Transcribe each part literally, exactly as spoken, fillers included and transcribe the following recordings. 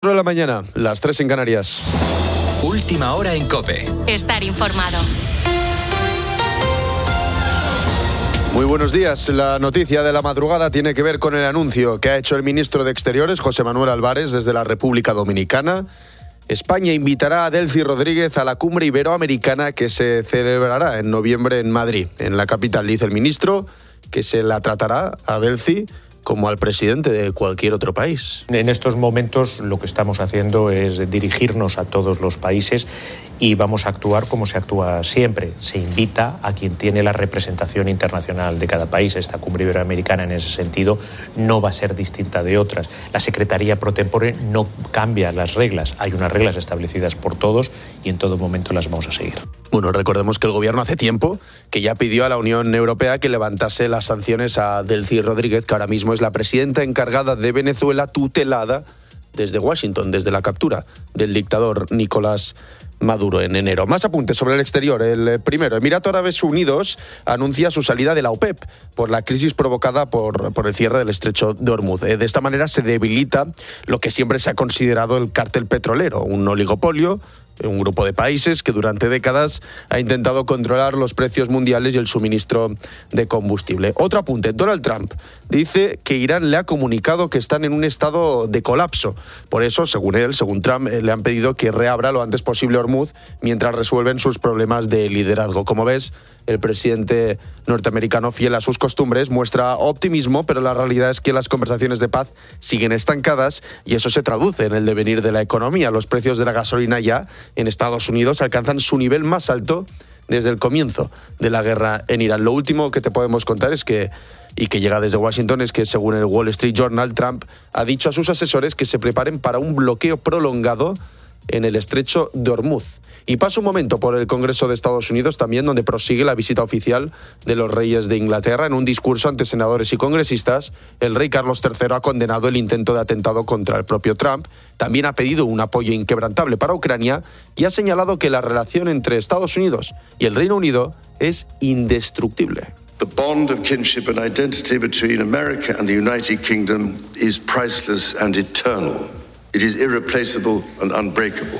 de la mañana, las tres en Canarias. Última hora en COPE. Estar informado. Muy buenos días. La noticia de la madrugada tiene que ver con el anuncio que ha hecho el ministro de Exteriores, José Manuel Álvarez, desde la República Dominicana. España invitará a Delcy Rodríguez a la cumbre iberoamericana que se celebrará en noviembre en Madrid, en la capital. Dice el ministro que se la tratará a Delcy como al presidente de cualquier otro país. En estos momentos lo que estamos haciendo es dirigirnos a todos los países y vamos a actuar como se actúa siempre. Se invita a quien tiene la representación internacional de cada país. Esta cumbre iberoamericana en ese sentido no va a ser distinta de otras. La Secretaría Pro Tempore no cambia las reglas. Hay unas reglas establecidas por todos y en todo momento las vamos a seguir. Bueno, recordemos que el gobierno hace tiempo que ya pidió a la Unión Europea que levantase las sanciones a Delcy Rodríguez, que ahora mismo es la presidenta encargada de Venezuela, tutelada desde Washington, desde la captura del dictador Nicolás Maduro en enero. Más apuntes sobre el exterior. El primero, Emiratos Árabes Unidos anuncia su salida de la OPEP por la crisis provocada por, por el cierre del estrecho de Hormuz. De esta manera se debilita lo que siempre se ha considerado el cártel petrolero, un oligopolio, un grupo de países que durante décadas ha intentado controlar los precios mundiales y el suministro de combustible. Otro apunte, Donald Trump dice que Irán le ha comunicado que están en un estado de colapso. Por eso, según él, según Trump, le han pedido que reabra lo antes posible Hormuz mientras resuelven sus problemas de liderazgo. Como ves, el presidente norteamericano, fiel a sus costumbres, muestra optimismo, pero la realidad es que las conversaciones de paz siguen estancadas y eso se traduce en el devenir de la economía. Los precios de la gasolina ya en Estados Unidos alcanzan su nivel más alto desde el comienzo de la guerra en Irán. Lo último que te podemos contar es que, y que llega desde Washington, es que según el Wall Street Journal, Trump ha dicho a sus asesores que se preparen para un bloqueo prolongado en el estrecho de Hormuz. Y paso un momento por el Congreso de Estados Unidos también, donde prosigue la visita oficial de los reyes de Inglaterra. En un discurso ante senadores y congresistas, el rey Carlos tercero ha condenado el intento de atentado contra el propio Trump. También ha pedido un apoyo inquebrantable para Ucrania y ha señalado que la relación entre Estados Unidos y el Reino Unido es indestructible. The bond of kinship and identity between America and the United Kingdom is priceless and eternal. It is irreplaceable and unbreakable.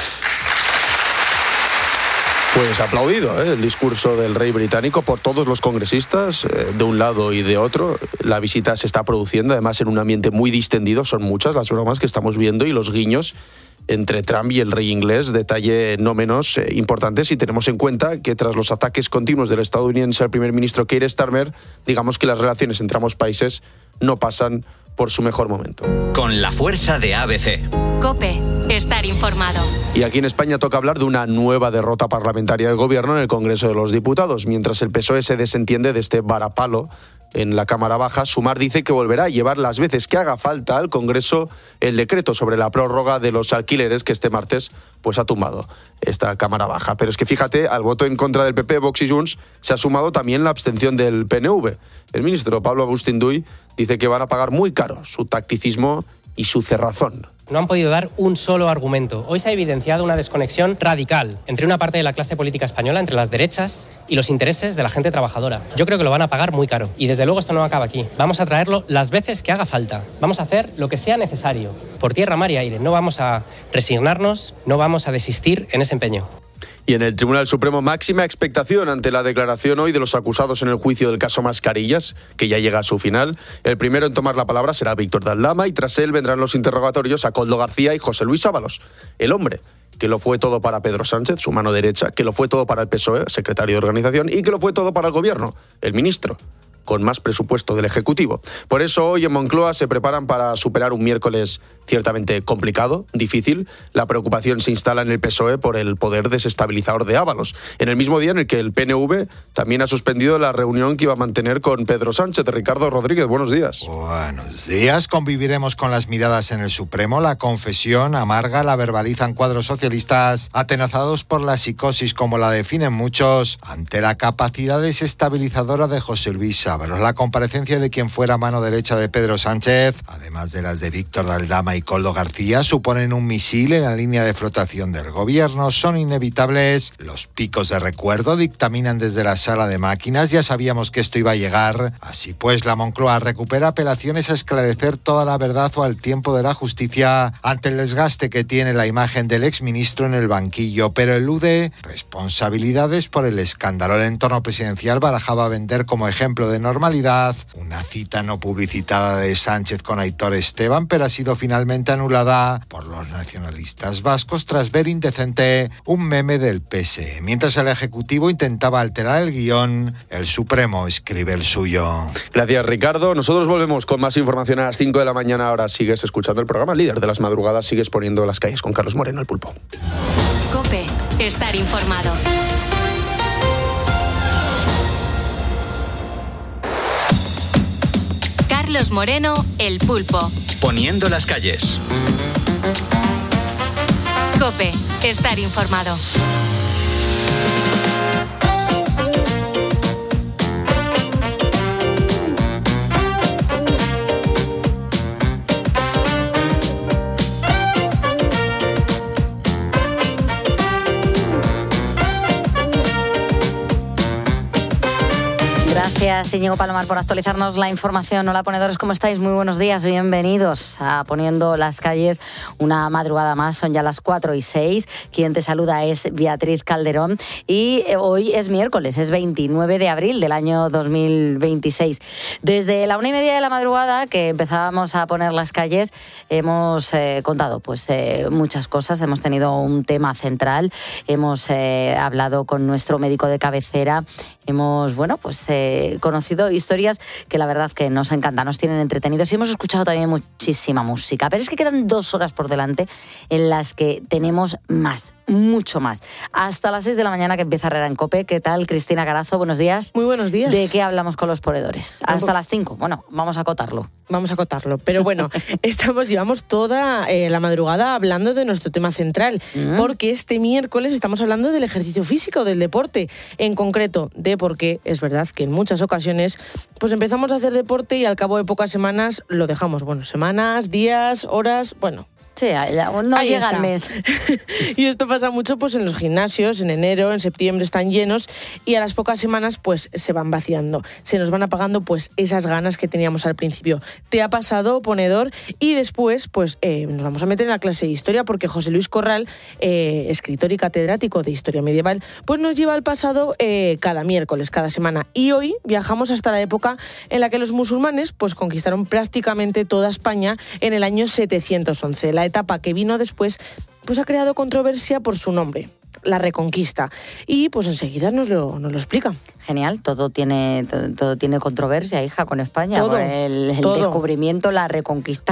Pues aplaudido ¿eh? el discurso del rey británico por todos los congresistas, eh, de un lado y de otro. La visita se está produciendo, además en un ambiente muy distendido. Son muchas las bromas que estamos viendo y los guiños entre Trump y el rey inglés, detalle no menos eh, importante si tenemos en cuenta que tras los ataques continuos del estadounidense al primer ministro Keir Starmer, digamos que las relaciones entre ambos países no pasan por su mejor momento. Con la fuerza de A B C. COPE. Estar informado. Y aquí en España toca hablar de una nueva derrota parlamentaria del gobierno en el Congreso de los Diputados. Mientras el P S O E se desentiende de este varapalo en la Cámara Baja, Sumar dice que volverá a llevar las veces que haga falta al Congreso el decreto sobre la prórroga de los alquileres que este martes pues ha tumbado esta Cámara Baja. Pero es que fíjate, al voto en contra del P P, Vox y Junts se ha sumado también la abstención del P N V. El ministro Pablo Agustín Duy dice que van a pagar muy caro su tacticismo y su cerrazón. No han podido dar un solo argumento. Hoy se ha evidenciado una desconexión radical entre una parte de la clase política española, entre las derechas y los intereses de la gente trabajadora. Yo creo que lo van a pagar muy caro. Y desde luego esto no acaba aquí. Vamos a traerlo las veces que haga falta. Vamos a hacer lo que sea necesario. Por tierra, mar y aire. No vamos a resignarnos, no vamos a desistir en ese empeño. Y en el Tribunal Supremo, máxima expectación ante la declaración hoy de los acusados en el juicio del caso Mascarillas, que ya llega a su final. El primero en tomar la palabra será Víctor de Aldama y tras él vendrán los interrogatorios a Koldo García y José Luis Ábalos, el hombre que lo fue todo para Pedro Sánchez, su mano derecha, que lo fue todo para el P S O E, secretario de organización, y que lo fue todo para el gobierno, el ministro, con más presupuesto del Ejecutivo. Por eso hoy en Moncloa se preparan para superar un miércoles ciertamente complicado, difícil. La preocupación se instala en el P S O E por el poder desestabilizador de Ábalos, en el mismo día en el que el P N V también ha suspendido la reunión que iba a mantener con Pedro Sánchez. Ricardo Rodríguez, buenos días. Buenos días. Conviviremos con las miradas en el Supremo. La confesión amarga la verbalizan cuadros socialistas atenazados por la psicosis, como la definen muchos, ante la capacidad desestabilizadora de José Luis Ábalos. Ábalos. La comparecencia de quien fuera mano derecha de Pedro Sánchez, además de las de Víctor Daldama y Koldo García, suponen un misil en la línea de flotación del gobierno. Son inevitables. Los picos de recuerdo dictaminan desde la sala de máquinas. Ya sabíamos que esto iba a llegar. Así pues, la Moncloa recupera apelaciones a esclarecer toda la verdad o al tiempo de la justicia ante el desgaste que tiene la imagen del exministro en el banquillo, pero elude responsabilidades por el escándalo. El entorno presidencial barajaba vender como ejemplo de normalidad una cita no publicitada de Sánchez con Aitor Esteban, pero ha sido finalmente anulada por los nacionalistas vascos tras ver indecente un meme del P S E. Mientras el Ejecutivo intentaba alterar el guión, el Supremo escribe el suyo. Gracias, Ricardo. Nosotros volvemos con más información a las cinco de la mañana. Ahora sigues escuchando el programa Líder de las Madrugadas, sigues poniendo las calles con Carlos Moreno, el Pulpo. COPE, estar informado. Carlos Moreno, el Pulpo. Poniendo las calles. COPE, estar informado. Gracias, Íñigo Palomar, por actualizarnos la información. Hola, ponedores, ¿cómo estáis? Muy buenos días, bienvenidos a Poniendo las Calles, una madrugada más, son ya las cuatro y seis. Quien te saluda es Beatriz Calderón y hoy es miércoles, es veintinueve de abril del año dos mil veintiséis. Desde la una y media de la madrugada que empezábamos a poner las calles, hemos eh, contado pues eh, muchas cosas, hemos tenido un tema central, hemos eh, hablado con nuestro médico de cabecera, hemos, bueno, pues eh, conocido historias que la verdad que nos encantan, nos tienen entretenidos y hemos escuchado también muchísima música. Pero es que quedan dos horas por delante en las que tenemos más, mucho más. Hasta las seis de la mañana que empieza Herrera en COPE. ¿Qué tal, Cristina Carazo? Buenos días. Muy buenos días. ¿De qué hablamos con los ponedores? Hasta las cinco. Bueno, vamos a acotarlo. Vamos a acotarlo. Pero bueno, estamos, llevamos toda eh, la madrugada hablando de nuestro tema central, mm. porque este miércoles estamos hablando del ejercicio físico, del deporte, en concreto de por qué es verdad que en muchas ocasiones pues empezamos a hacer deporte y al cabo de pocas semanas lo dejamos. Bueno, semanas, días, horas, bueno... Sí, ya, no Ahí llega está. el mes. Y esto pasa mucho pues en los gimnasios, en enero, en septiembre están llenos y a las pocas semanas pues se van vaciando. Se nos van apagando pues esas ganas que teníamos al principio. ¿Te ha pasado, ponedor? Y después pues eh, nos vamos a meter en la clase de historia porque José Luis Corral, eh, escritor y catedrático de historia medieval, pues nos lleva al pasado eh, cada miércoles, cada semana. Y hoy viajamos hasta la época en la que los musulmanes pues conquistaron prácticamente toda España en el año setecientos once. La etapa que vino después pues ha creado controversia por su nombre, la Reconquista, y pues enseguida nos lo, nos lo explica. Genial, todo tiene todo, todo tiene controversia, hija, con España, todo, con el, el todo. descubrimiento, la Reconquista.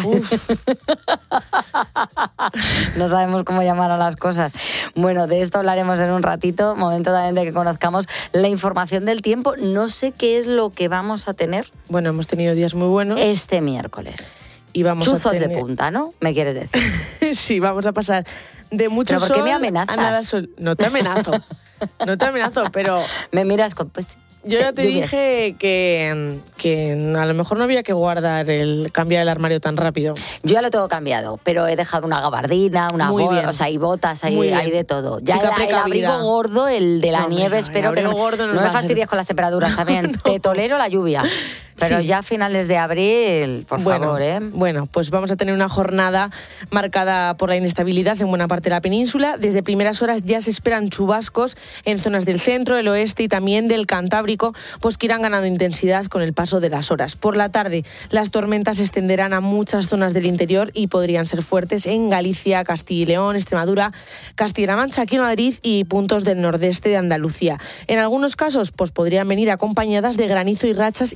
No sabemos cómo llamar a las cosas. Bueno, de esto hablaremos en un ratito, momento también de que conozcamos la información del tiempo. No sé qué es lo que vamos a tener. Bueno, hemos tenido días muy buenos. Este miércoles. Y vamos Chuzos a tener... de punta, ¿no? ¿Me quieres decir? Sí, vamos a pasar de mucho ¿Pero por qué sol me amenazas? a nada sol. No te amenazo, no te amenazo, pero... Me miras con... Pues, yo ya te lluvia. dije que, que a lo mejor no había que guardar el cambiar el armario tan rápido. Yo ya lo tengo cambiado, pero he dejado una gabardina, una Muy bien. bo- o sea, hay botas, hay, Muy bien. hay de todo. Ya Chica el, el precavida. abrigo gordo, el de la No, hombre, nieve, no, el espero que no, abrigo gordo nos no va me a hacer- fastidies con las temperaturas también. Te tolero la lluvia. Pero Sí. ya a finales de abril, por bueno, favor, ¿eh? Bueno, pues vamos a tener una jornada marcada por la inestabilidad en buena parte de la península. Desde primeras horas ya se esperan chubascos en zonas del centro, el oeste y también del Cantábrico, pues que irán ganando intensidad con el paso de las horas. Por la tarde, las tormentas se extenderán a muchas zonas del interior y podrían ser fuertes en Galicia, Castilla y León, Extremadura, Castilla-La Mancha, aquí en Madrid y puntos del nordeste de Andalucía. En algunos casos, pues podrían venir acompañadas de granizo y rachas intensas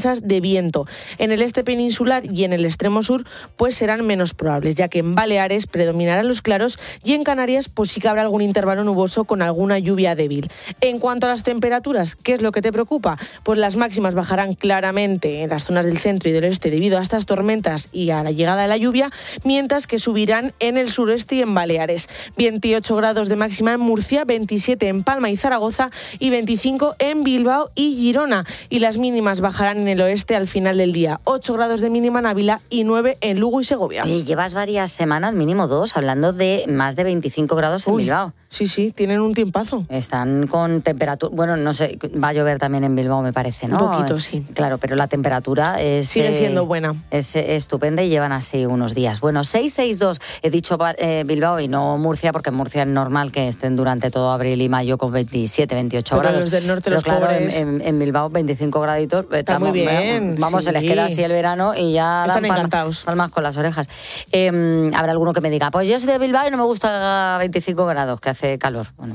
rachas de viento. En el este peninsular y en el extremo sur pues serán menos probables, ya que en Baleares predominarán los claros y en Canarias pues sí que habrá algún intervalo nuboso con alguna lluvia débil. En cuanto a las temperaturas, ¿qué es lo que te preocupa? Pues las máximas bajarán claramente en las zonas del centro y del oeste debido a estas tormentas y a la llegada de la lluvia, mientras que subirán en el sureste y en Baleares. veintiocho grados de máxima en Murcia, veintisiete en Palma y Zaragoza y veinticinco en Bilbao y Girona. Y las mínimas bajarán en el oeste al final del día. ocho grados de mínima en Ávila y nueve en Lugo y Segovia. Y llevas varias semanas, mínimo dos, hablando de más de veinticinco grados en Uy, Bilbao. Sí, sí, tienen un tiempazo. Están con temperatura... Bueno, no sé, va a llover también en Bilbao, me parece, ¿no? Un poquito, sí. Claro, pero la temperatura es... Sigue siendo buena. Es eh, estupenda y llevan así unos días. Bueno, seis seis dos, he dicho eh, Bilbao y no Murcia, porque en Murcia es normal que estén durante todo abril y mayo con veintisiete, veintiocho pero grados. Los del norte, pero los claro, pobres... en, en Bilbao veinticinco graditos. Está estamos, muy bien. Vamos, sí. se les queda así el verano y ya están dan encantados. Palmas con las orejas. Eh, habrá alguno que me diga, pues yo soy de Bilbao y no me gusta veinticinco grados, que hace calor. Bueno,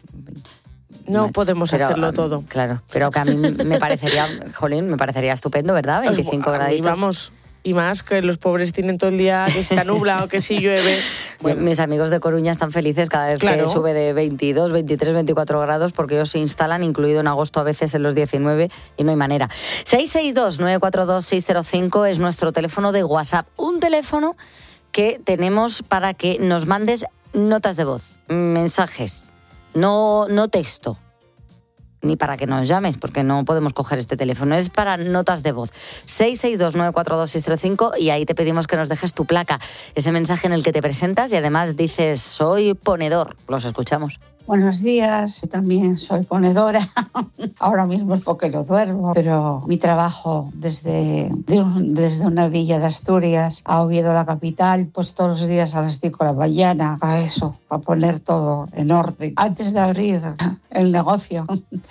No podemos pero, hacerlo um, todo. Claro, pero que a mí me parecería, jolín, me parecería estupendo, ¿verdad? veinticinco graditos. Y vamos, y más que los pobres tienen todo el día que si está nublado, que si llueve. Bueno. Mis amigos de Coruña están felices cada vez claro. que sube de veintidós, veintitrés, veinticuatro grados, porque ellos se instalan, incluido en agosto a veces en los diecinueve, y no hay manera. seis seis dos, nueve cuatro dos, seis cero cinco es nuestro teléfono de WhatsApp. Un teléfono que tenemos para que nos mandes notas de voz, mensajes, no, no texto, ni para que nos llames, porque no podemos coger este teléfono, es para notas de voz. seis seis dos, nueve cuatro dos, seis cero cinco y ahí te pedimos que nos dejes tu placa, ese mensaje en el que te presentas y además dices, soy ponedor. Los escuchamos. Buenos días, yo también soy ponedora. Ahora mismo es porque lo duermo, pero mi trabajo desde, desde una villa de Asturias a Oviedo, la capital, pues todos los días a las cinco de la mañana, a eso, a poner todo en orden. Antes de abrir el negocio,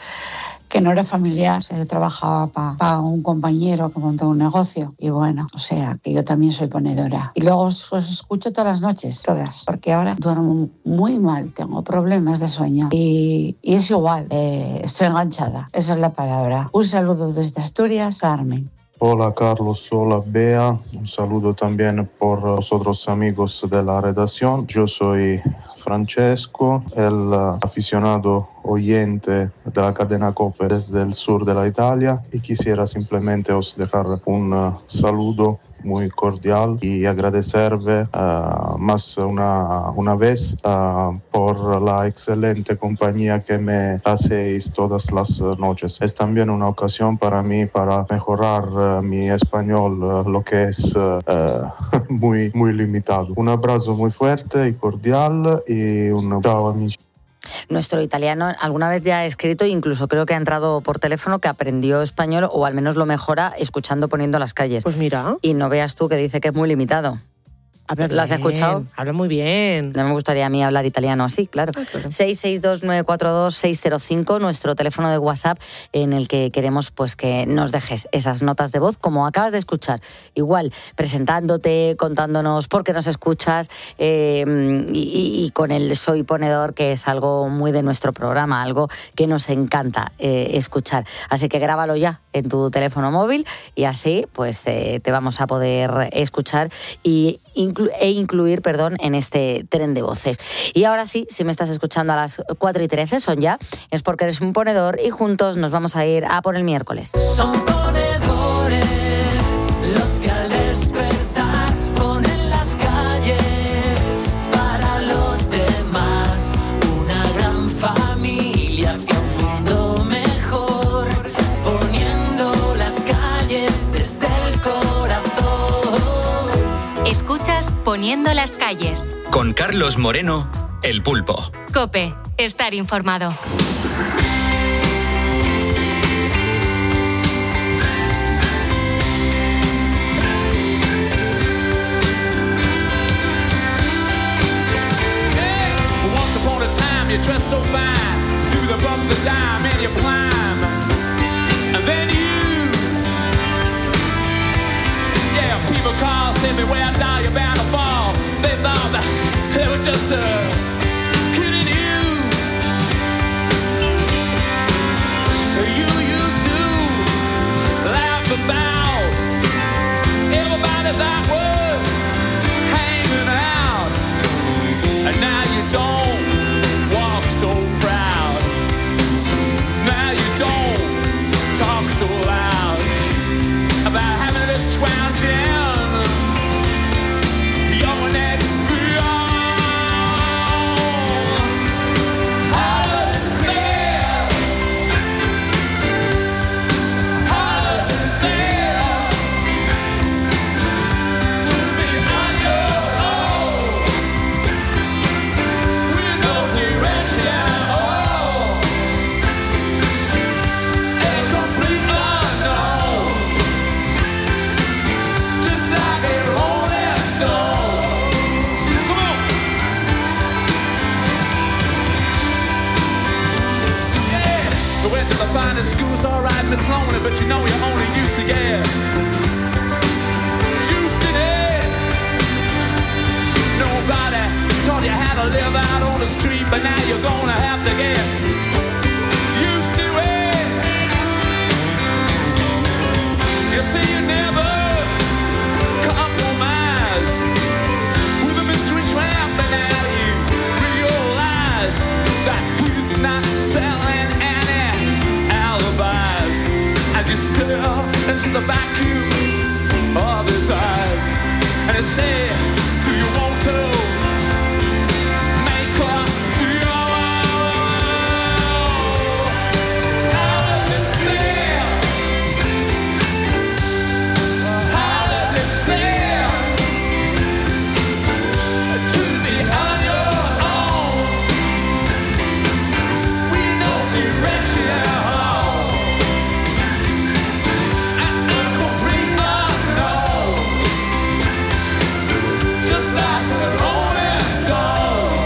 que no era familiar, se trabajaba para pa un compañero que montó un negocio y bueno, o sea, que yo también soy ponedora. Y luego os, os escucho todas las noches, todas, porque ahora duermo muy mal, tengo problemas de sueño y, y es igual, eh, estoy enganchada, esa es la palabra. Un saludo desde Asturias, Carmen. Hola Carlos, hola Bea, un saludo también por los otros amigos de la redacción. Yo soy Francesco, el aficionado oyente de la cadena COPE desde el sur de la Italia y quisiera simplemente os dejar un uh, saludo muy cordial y agradecerle uh, más una, una vez uh, por la excelente compañía que me hacéis todas las noches. Es también una ocasión para mí para mejorar uh, mi español, uh, lo que es uh, uh, muy, muy limitado. Un abrazo muy fuerte y cordial y un chao amici. Nuestro italiano alguna vez ya ha escrito, incluso creo que ha entrado por teléfono, que aprendió español o al menos lo mejora escuchando Poniendo las calles. Pues mira. Y no veas tú que dice que es muy limitado. Habla ¿Lo has bien, escuchado? Habla muy bien. No me gustaría a mí hablar italiano así, claro. Ah, claro. seis seis dos, nueve cuatro dos, seis cero cinco, nuestro teléfono de WhatsApp en el que queremos pues que nos dejes esas notas de voz como acabas de escuchar. Igual, presentándote, contándonos por qué nos escuchas eh, y, y con el Soy Ponedor, que es algo muy de nuestro programa, algo que nos encanta eh, escuchar. Así que grábalo ya en tu teléfono móvil y así pues eh, te vamos a poder escuchar y Inclu- e incluir perdón, en este tren de voces. Y ahora sí, si me estás escuchando a las cuatro y trece, son ya, es porque eres un ponedor y juntos nos vamos a ir a por el miércoles. Son ponedores los que al despertar ponen las calles para los demás. Una gran familia hacia un mundo mejor, poniendo las calles desde el corazón. Escuchas Poniendo las calles. Con Carlos Moreno, El Pulpo. COPE, estar informado. Hey, once upon a time you dressed so fine, through the bumps of dime and you climb, and then you, yeah, people call, say me where I die, you're bound to fall. They thought that they were just uh, kidding you. You used to laugh about was alright, Miss Lonely, but you know you only used to get juiced in it. Nobody taught you how to live out on the street, but now you're gonna have to get used to it. You see, you never compromise with a mystery trap, but now you realize that he's not selling any alibis as you stare into the vacuum of his eyes, and he said, do you want to make up to your own? How does it feel? How does it feel to be on your own with no direction and a complete unknown, just like the Rolling Stone?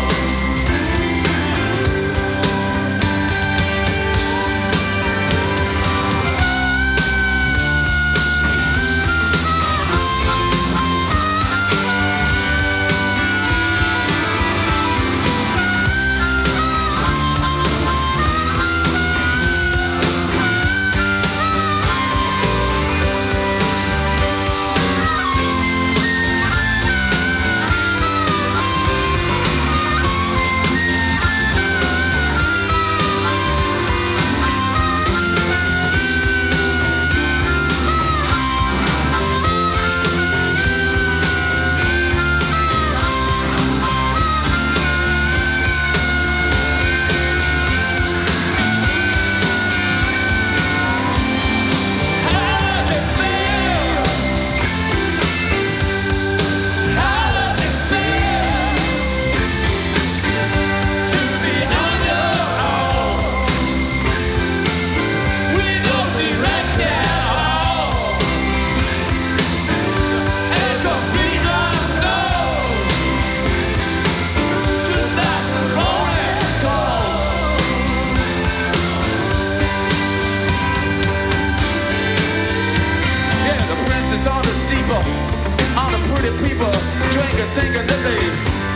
On the steeple, all the pretty people drinking, thinking that they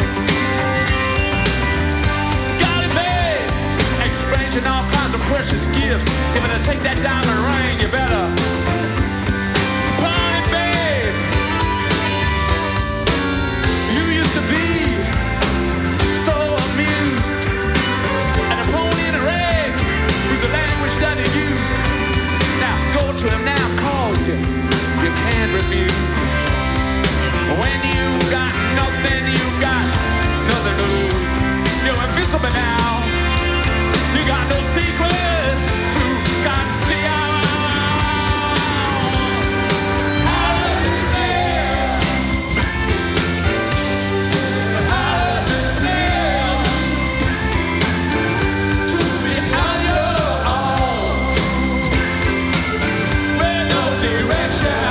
got it made, exchanging all kinds of precious gifts. If to take that diamond ring, you better pawn it, babe. You used to be so amused, and a pony in the rags was the language that he used. Now go to him now, calls you. You can't refuse. When you got nothing, you got nothing to lose. You're invisible now. You got no secret to conceal. How does it feel? How does it feel to be on your own with no direction?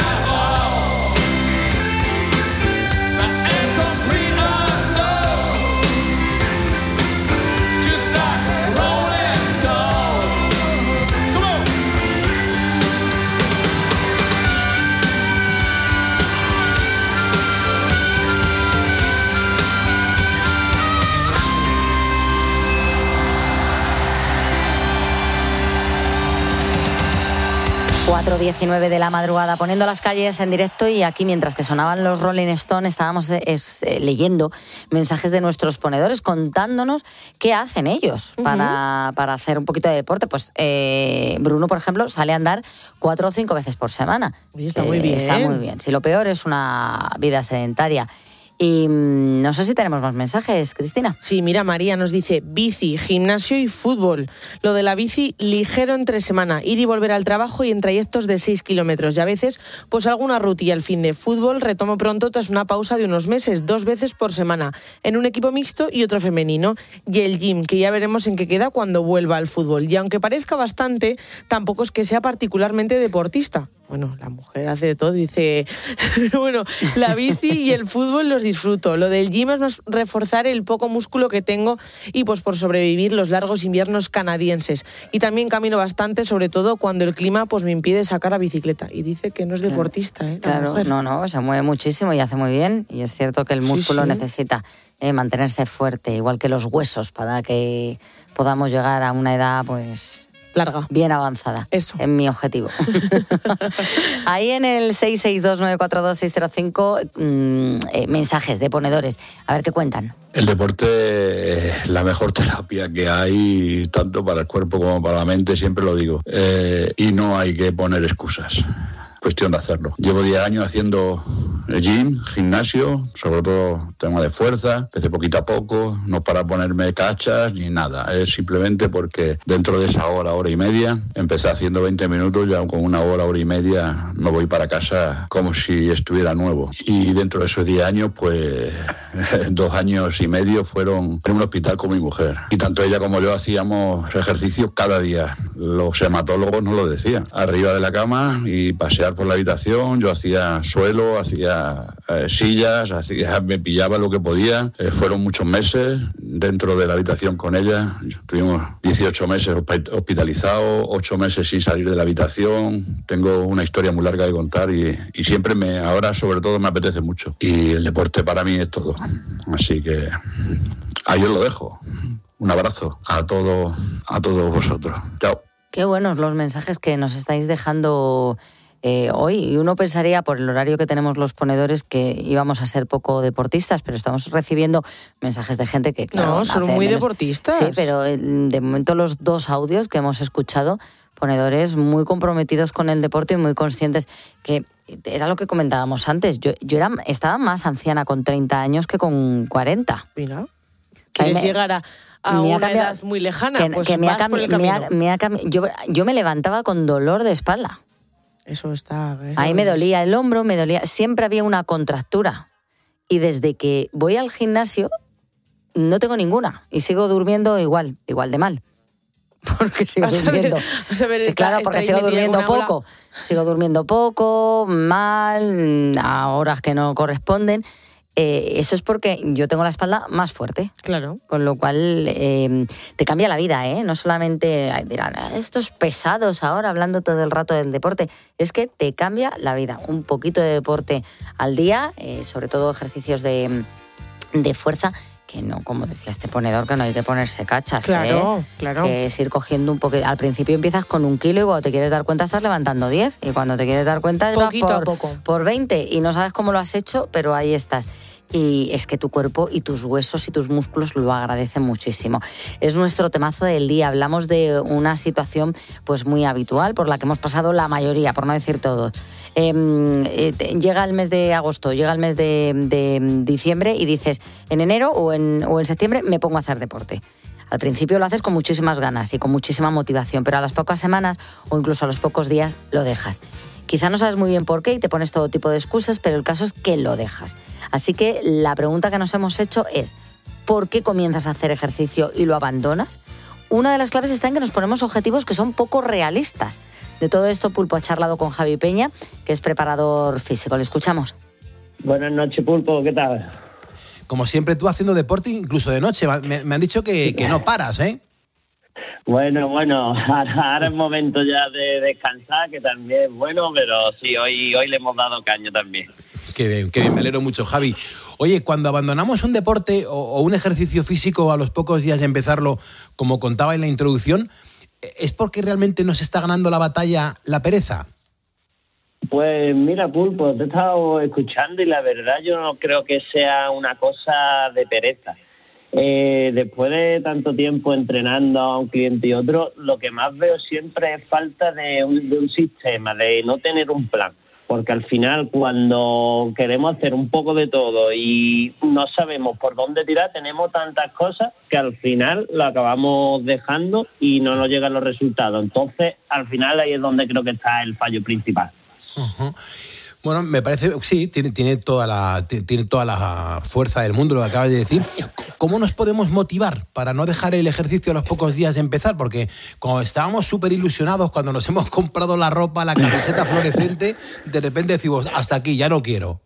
cuatro diecinueve de la madrugada, poniendo las calles en directo, y aquí mientras que sonaban los Rolling Stones estábamos es, eh, leyendo mensajes de nuestros ponedores contándonos qué hacen ellos uh-huh. para, para hacer un poquito de deporte. Pues eh, Bruno, por ejemplo, sale a andar cuatro o cinco veces por semana. Uy, está muy bien. Está muy bien. Si lo peor es una vida sedentaria. Y no sé si tenemos más mensajes, Cristina. Sí, mira, María nos dice bici, gimnasio y fútbol. Lo de la bici, ligero entre semana, ir y volver al trabajo y en trayectos de seis kilómetros. Y a veces, pues alguna rutilla al fin de fútbol. Retomo pronto tras una pausa de unos meses, dos veces por semana, en un equipo mixto y otro femenino. Y el gym, que ya veremos en qué queda cuando vuelva al fútbol. Y aunque parezca bastante, tampoco es que sea particularmente deportista. Bueno, la mujer hace de todo, dice, pero bueno, la bici y el fútbol los disfruto. Lo del gym es más reforzar el poco músculo que tengo y pues por sobrevivir los largos inviernos canadienses. Y también camino bastante, sobre todo cuando el clima pues me impide sacar a bicicleta. Y dice que no es deportista, ¿eh? Claro, mujer. no, no, se mueve muchísimo y hace muy bien. Y es cierto que el músculo sí, sí. necesita eh, mantenerse fuerte, igual que los huesos, para que podamos llegar a una edad, pues... larga. Bien avanzada. Eso. Es mi objetivo. Ahí en el seis seis dos nueve cuatro dos seis cero cinco, mmm, eh, mensajes de ponedores. A ver qué cuentan. El deporte es la mejor terapia que hay, tanto para el cuerpo como para la mente, siempre lo digo. Eh, y no hay que poner excusas. Cuestión de hacerlo. Llevo diez años haciendo gym, gimnasio, sobre todo tema de fuerza, empecé poquito a poco, no para ponerme cachas ni nada, es simplemente porque dentro de esa hora, hora y media, empecé haciendo veinte minutos, ya con una hora, hora y media me voy para casa como si estuviera nuevo. Y dentro de esos diez años, pues dos años y medio fueron en un hospital con mi mujer. Y tanto ella como yo hacíamos ejercicios cada día. Los hematólogos nos lo decían. Arriba de la cama y pasear por la habitación, yo hacía suelo, hacía eh, sillas, hacía, me pillaba lo que podía. Eh, fueron muchos meses dentro de la habitación con ella. Tuvimos dieciocho meses hospitalizados, ocho meses sin salir de la habitación. Tengo una historia muy larga de contar y, y siempre me, ahora sobre todo me apetece mucho. Y el deporte para mí es todo. Así que ahí os lo dejo. Un abrazo a todos, a todos vosotros. Chao. Qué buenos los mensajes que nos estáis dejando Eh, hoy, y uno pensaría por el horario que tenemos los ponedores que íbamos a ser poco deportistas, pero estamos recibiendo mensajes de gente que, claro, no, son muy menos deportistas. Sí, pero de momento los dos audios que hemos escuchado, ponedores muy comprometidos con el deporte y muy conscientes que era lo que comentábamos antes. Yo, yo era, estaba más anciana con treinta años que con cuarenta. Mira, ¿quieres llegar a, a una cambiado, edad muy lejana? Que, pues que me vas ha, por el me camino. ha, me ha, yo, yo me levantaba con dolor de espalda. Eso está... Eso Ahí me es. dolía el hombro, me dolía... Siempre había una contractura. Y desde que voy al gimnasio, no tengo ninguna. Y sigo durmiendo igual, igual de mal. Porque sigo Vas a durmiendo. ver, vas a ver, sí, está, claro, porque está sigo durmiendo ola. poco. Sigo durmiendo poco, mal, a horas que no corresponden. Eh, eso es porque yo tengo la espalda más fuerte. Claro. Con lo cual eh, te cambia la vida, ¿eh? No solamente ay, dirán, estos pesados ahora hablando todo el rato del deporte. Es que te cambia la vida. Un poquito de deporte al día, eh, sobre todo ejercicios de, de fuerza, que no, como decía este ponedor, que no hay que ponerse cachas, Claro, ¿eh? claro. Que es ir cogiendo un poquito. Al principio empiezas con un kilo y cuando te quieres dar cuenta estás levantando diez. Y cuando te quieres dar cuenta vas Poquito por, a poco. por veinte. Y no sabes cómo lo has hecho, pero ahí estás. Y es que tu cuerpo y tus huesos y tus músculos lo agradecen muchísimo. Es nuestro temazo del día. Hablamos de una situación pues muy habitual por la que hemos pasado la mayoría, por no decir todos. Eh, eh, llega el mes de agosto, llega el mes de, de diciembre y dices, en enero o en, o en septiembre me pongo a hacer deporte. Al principio lo haces con muchísimas ganas y con muchísima motivación, pero a las pocas semanas o incluso a los pocos días lo dejas. Quizá no sabes muy bien por qué y te pones todo tipo de excusas, pero el caso es que lo dejas. Así que la pregunta que nos hemos hecho es, ¿por qué comienzas a hacer ejercicio y lo abandonas? Una de las claves está en que nos ponemos objetivos que son poco realistas. De todo esto, Pulpo ha charlado con Javi Peña, que es preparador físico. Le escuchamos. Buenas noches, Pulpo, ¿qué tal? Como siempre, tú haciendo deporte incluso de noche. Me, me han dicho que, que no paras, ¿eh? Bueno, bueno, ahora, ahora es momento ya de descansar, que también es bueno, pero sí, hoy, hoy le hemos dado caño también. Qué bien, qué bien, me alegro mucho, Javi. Oye, cuando abandonamos un deporte o, o un ejercicio físico a los pocos días de empezarlo, como contaba en la introducción, ¿es porque realmente nos está ganando la batalla la pereza? Pues mira, Pulpo, te he estado escuchando y la verdad yo no creo que sea una cosa de pereza. Eh, después de tanto tiempo entrenando a un cliente y otro, lo que más veo siempre es falta de un, de un sistema, de no tener un plan. Porque al final, cuando queremos hacer un poco de todo y no sabemos por dónde tirar, tenemos tantas cosas que al final lo acabamos dejando y no nos llegan los resultados. Entonces, al final ahí es donde creo que está el fallo principal. Uh-huh. Bueno, me parece, sí, tiene, tiene, toda la, tiene toda la fuerza del mundo lo que acabas de decir. ¿Cómo nos podemos motivar para no dejar el ejercicio a los pocos días de empezar? Porque como estábamos súper ilusionados cuando nos hemos comprado la ropa, la camiseta fluorescente, de repente decimos, hasta aquí, ya no quiero.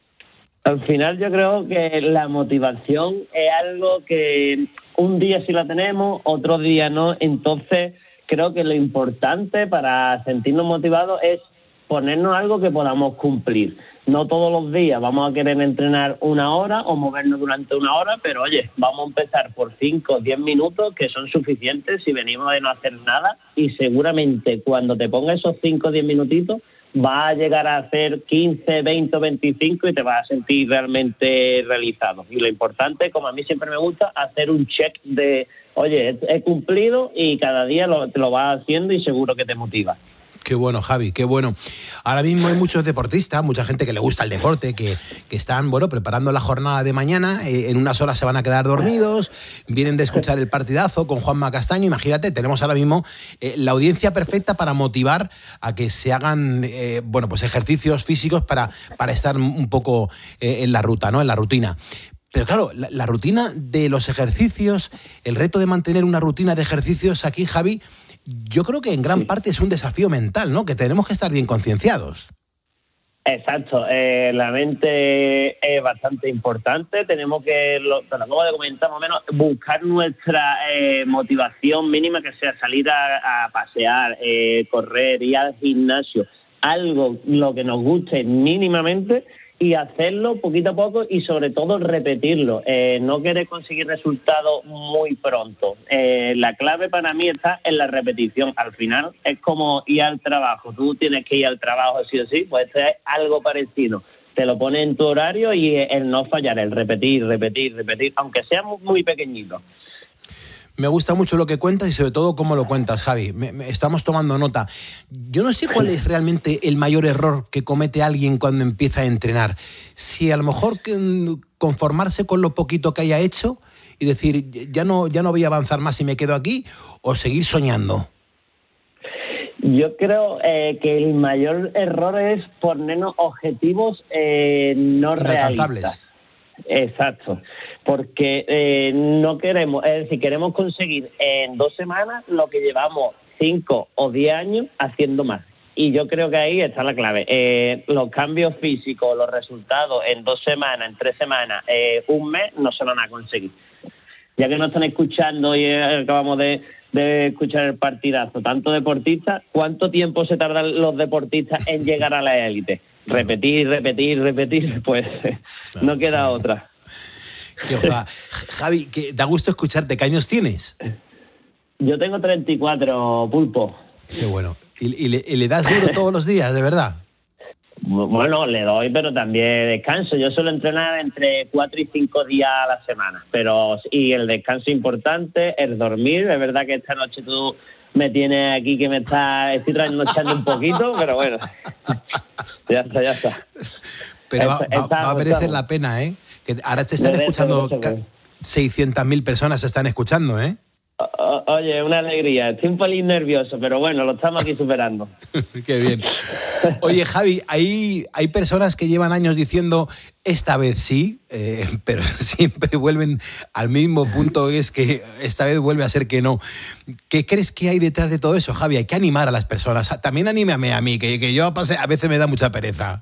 Al final yo creo que la motivación es algo que un día sí la tenemos, otro día no. Entonces creo que lo importante para sentirnos motivados es ponernos algo que podamos cumplir. No todos los días vamos a querer entrenar una hora o movernos durante una hora, pero oye, vamos a empezar por cinco o diez minutos, que son suficientes si venimos de no hacer nada, y seguramente cuando te pongas esos cinco o diez minutitos vas a llegar a hacer quince, veinte o veinticinco y te vas a sentir realmente realizado. Y lo importante, como a mí siempre me gusta, hacer un check de, oye, he cumplido, y cada día lo, te lo vas haciendo y seguro que te motiva. Qué bueno, Javi, qué bueno. Ahora mismo hay muchos deportistas, mucha gente que le gusta el deporte, que, que están, bueno, preparando la jornada de mañana. Eh, en unas horas se van a quedar dormidos, vienen de escuchar el partidazo con Juanma Castaño. Imagínate, tenemos ahora mismo eh, la audiencia perfecta para motivar a que se hagan, eh, bueno, pues ejercicios físicos para, para estar un poco eh, en la ruta, ¿no? En la rutina. Pero claro, la, la rutina de los ejercicios, el reto de mantener una rutina de ejercicios aquí, Javi, yo creo que en gran parte es un desafío mental, ¿no? Que tenemos que estar bien concienciados. Exacto, eh, la mente es bastante importante. Tenemos que, lo, te lo acabo de comentar más o menos, buscar nuestra eh, motivación mínima, que sea salir a, a pasear, eh, correr, ir al gimnasio, algo lo que nos guste mínimamente, y hacerlo poquito a poco y sobre todo repetirlo, eh, no querer conseguir resultados muy pronto. Eh, la clave para mí está en la repetición. Al final es como ir al trabajo, tú tienes que ir al trabajo sí o sí, pues esto es algo parecido. Te lo pones en tu horario y el no fallar, el repetir, repetir, repetir, aunque sea muy, muy pequeñito. Me gusta mucho lo que cuentas y sobre todo cómo lo cuentas, Javi. Me, me, estamos tomando nota. Yo no sé cuál es realmente el mayor error que comete alguien cuando empieza a entrenar. Si a lo mejor que, conformarse con lo poquito que haya hecho y decir, ya no, ya no voy a avanzar más y me quedo aquí, o seguir soñando. Yo creo eh, que el mayor error es ponernos objetivos eh, no realistas. Exacto, porque eh, no queremos, es decir, queremos conseguir en dos semanas lo que llevamos cinco o diez años haciendo más. Y yo creo que ahí está la clave. Eh, los cambios físicos, los resultados en dos semanas, en tres semanas, eh, un mes, no se van a conseguir. Ya que nos están escuchando y acabamos de, de escuchar el partidazo, tanto deportistas, ¿cuánto tiempo se tardan los deportistas en llegar a la élite? Repetir, repetir, repetir, pues claro, no queda claro. otra. Que, o sea, Javi, que da gusto escucharte. ¿Qué años tienes? Yo tengo treinta y cuatro, Pulpo. Qué bueno. ¿Y, y, le, y le das duro todos los días, de verdad? Bueno, le doy, pero también descanso. Yo suelo entrenar entre cuatro y cinco días a la semana. Pero y el descanso importante, el dormir. Es verdad que esta noche tú me tienes aquí que me está, estoy trasnochando un poquito, pero bueno. Ya está, ya está. Pero va, va, va a merecer la pena, ¿eh? Que ahora te están escuchando, seiscientas mil personas se están escuchando, ¿eh? O, oye, una alegría. Estoy un pelín nervioso, pero bueno, lo estamos aquí superando. Qué bien. Oye, Javi, hay, hay personas que llevan años diciendo, esta vez sí, eh, pero siempre vuelven al mismo punto, es que esta vez vuelve a ser que no. ¿Qué crees que hay detrás de todo eso, Javi? Hay que animar a las personas. También anímame a mí, que, que yo a veces me da mucha pereza.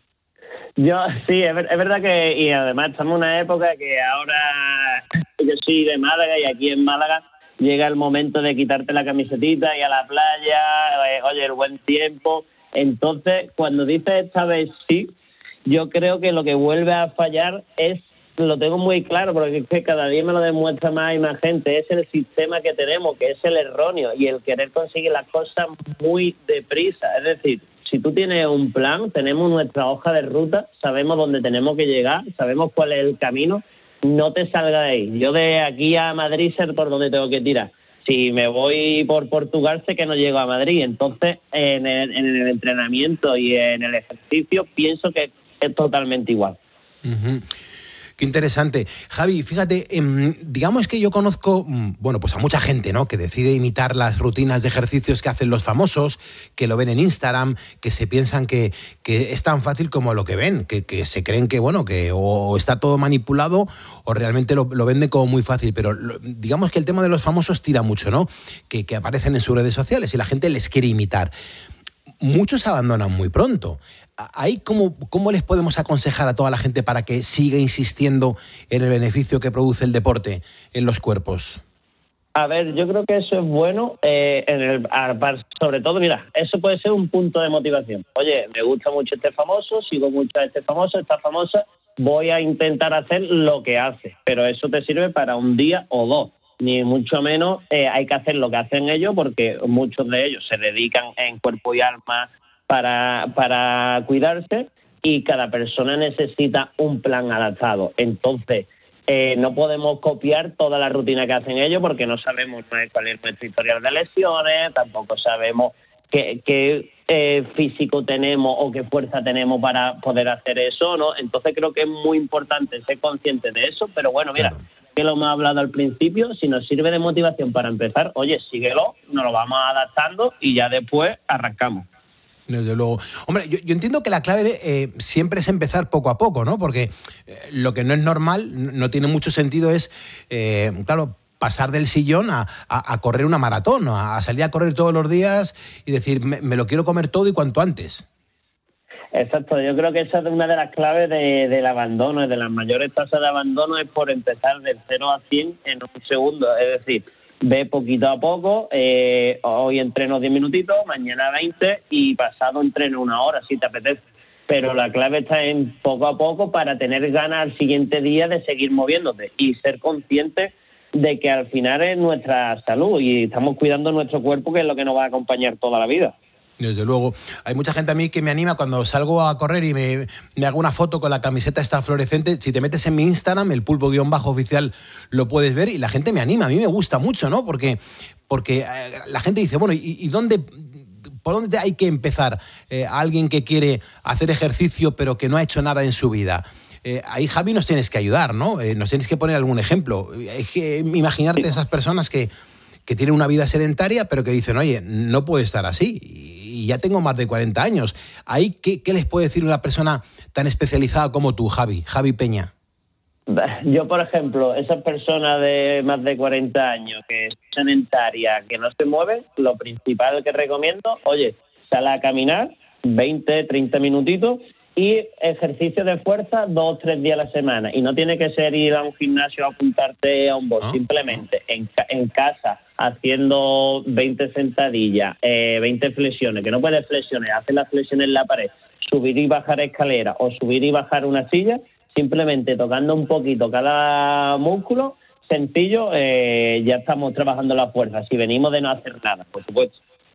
Yo, sí, es, es verdad que, y además estamos en una época que ahora, yo soy de Málaga y aquí en Málaga llega el momento de quitarte la camisetita y a la playa, eh, oye, el buen tiempo. Entonces, cuando dices esta vez sí, yo creo que lo que vuelve a fallar es, lo tengo muy claro, porque es que cada día me lo demuestra más y más gente, es el sistema que tenemos, que es el erróneo y el querer conseguir las cosas muy deprisa. Es decir, si tú tienes un plan, tenemos nuestra hoja de ruta, sabemos dónde tenemos que llegar, sabemos cuál es el camino, no te salga de ahí. Yo de aquí a Madrid sé por dónde tengo que tirar. Si me voy por Portugal sé que no llego a Madrid. Entonces, en el, en el entrenamiento y en el ejercicio pienso que es totalmente igual. Uh-huh. Qué interesante. Javi, fíjate, eh, digamos que yo conozco, bueno, pues a mucha gente, ¿no?, que decide imitar las rutinas de ejercicios que hacen los famosos, que lo ven en Instagram, que se piensan que, que es tan fácil como lo que ven, que, que se creen que, bueno, que o está todo manipulado o realmente lo, lo venden como muy fácil. Pero lo, digamos que el tema de los famosos tira mucho, ¿no?, que, que aparecen en sus redes sociales y la gente les quiere imitar. Muchos abandonan muy pronto. ¿Ahí cómo, cómo les podemos aconsejar a toda la gente para que siga insistiendo en el beneficio que produce el deporte en los cuerpos? A ver, yo creo que eso es bueno, eh, en el, sobre todo, mira, eso puede ser un punto de motivación. Oye, me gusta mucho este famoso, sigo mucho a este famoso, esta famosa, voy a intentar hacer lo que hace, pero eso te sirve para un día o dos. Ni mucho menos eh, hay que hacer lo que hacen ellos, porque muchos de ellos se dedican en cuerpo y alma para, para cuidarse, y cada persona necesita un plan adaptado. Entonces, eh, no podemos copiar toda la rutina que hacen ellos, porque no sabemos cuál es nuestro historial de lesiones, tampoco sabemos qué, qué eh, físico tenemos o qué fuerza tenemos para poder hacer eso, ¿no? Entonces creo que es muy importante ser consciente de eso, pero bueno, mira... Claro. Que lo hemos hablado al principio, si nos sirve de motivación para empezar, oye, síguelo, nos lo vamos adaptando y ya después arrancamos. Desde luego. Hombre, yo, yo entiendo que la clave de, eh, siempre es empezar poco a poco, ¿no? Porque eh, lo que no es normal, no tiene mucho sentido, es, eh, claro, pasar del sillón a, a, a correr una maratón, a, a salir a correr todos los días y decir, me, me lo quiero comer todo y cuanto antes. Exacto, yo creo que esa es una de las claves de, del abandono, de las mayores tasas de abandono, es por empezar del cero a cien en un segundo. Es decir, ve poquito a poco, eh, hoy entreno diez minutitos, mañana veinte y pasado entreno una hora, si te apetece. Pero la clave está en poco a poco para tener ganas al siguiente día de seguir moviéndote y ser consciente de que al final es nuestra salud y estamos cuidando nuestro cuerpo, que es lo que nos va a acompañar toda la vida. Desde luego. Hay mucha gente a mí que me anima cuando salgo a correr y me, me hago una foto con la camiseta esta fluorescente. Si te metes en mi Instagram, el pulpo guión bajo oficial, lo puedes ver y la gente me anima. A mí me gusta mucho, ¿no? Porque, porque eh, la gente dice, bueno, ¿y, y dónde, por dónde hay que empezar? Eh, a alguien que quiere hacer ejercicio pero que no ha hecho nada en su vida. Eh, ahí, Javi, nos tienes que ayudar, ¿no? Eh, nos tienes que poner algún ejemplo. Hay que imaginarte esas personas que, que tienen una vida sedentaria pero que dicen, oye, no puede estar así. Y ya tengo más de cuarenta años. Ahí, ¿qué, qué les puede decir una persona tan especializada como tú, Javi, Javi Peña? Yo, por ejemplo, esa persona de más de cuarenta años que es sedentaria, que no se mueve, lo principal que recomiendo, oye, sal a caminar veinte, treinta minutitos y ejercicio de fuerza dos o tres días a la semana. Y no tiene que ser ir a un gimnasio a apuntarte a un box, ¿Ah? Simplemente en, en casa, haciendo veinte sentadillas, eh, veinte flexiones, que no puedes flexiones, hacer las flexiones en la pared, subir y bajar escaleras o subir y bajar una silla, simplemente tocando un poquito cada músculo, sencillo, eh, ya estamos trabajando la fuerza, si venimos de no hacer nada, por supuesto.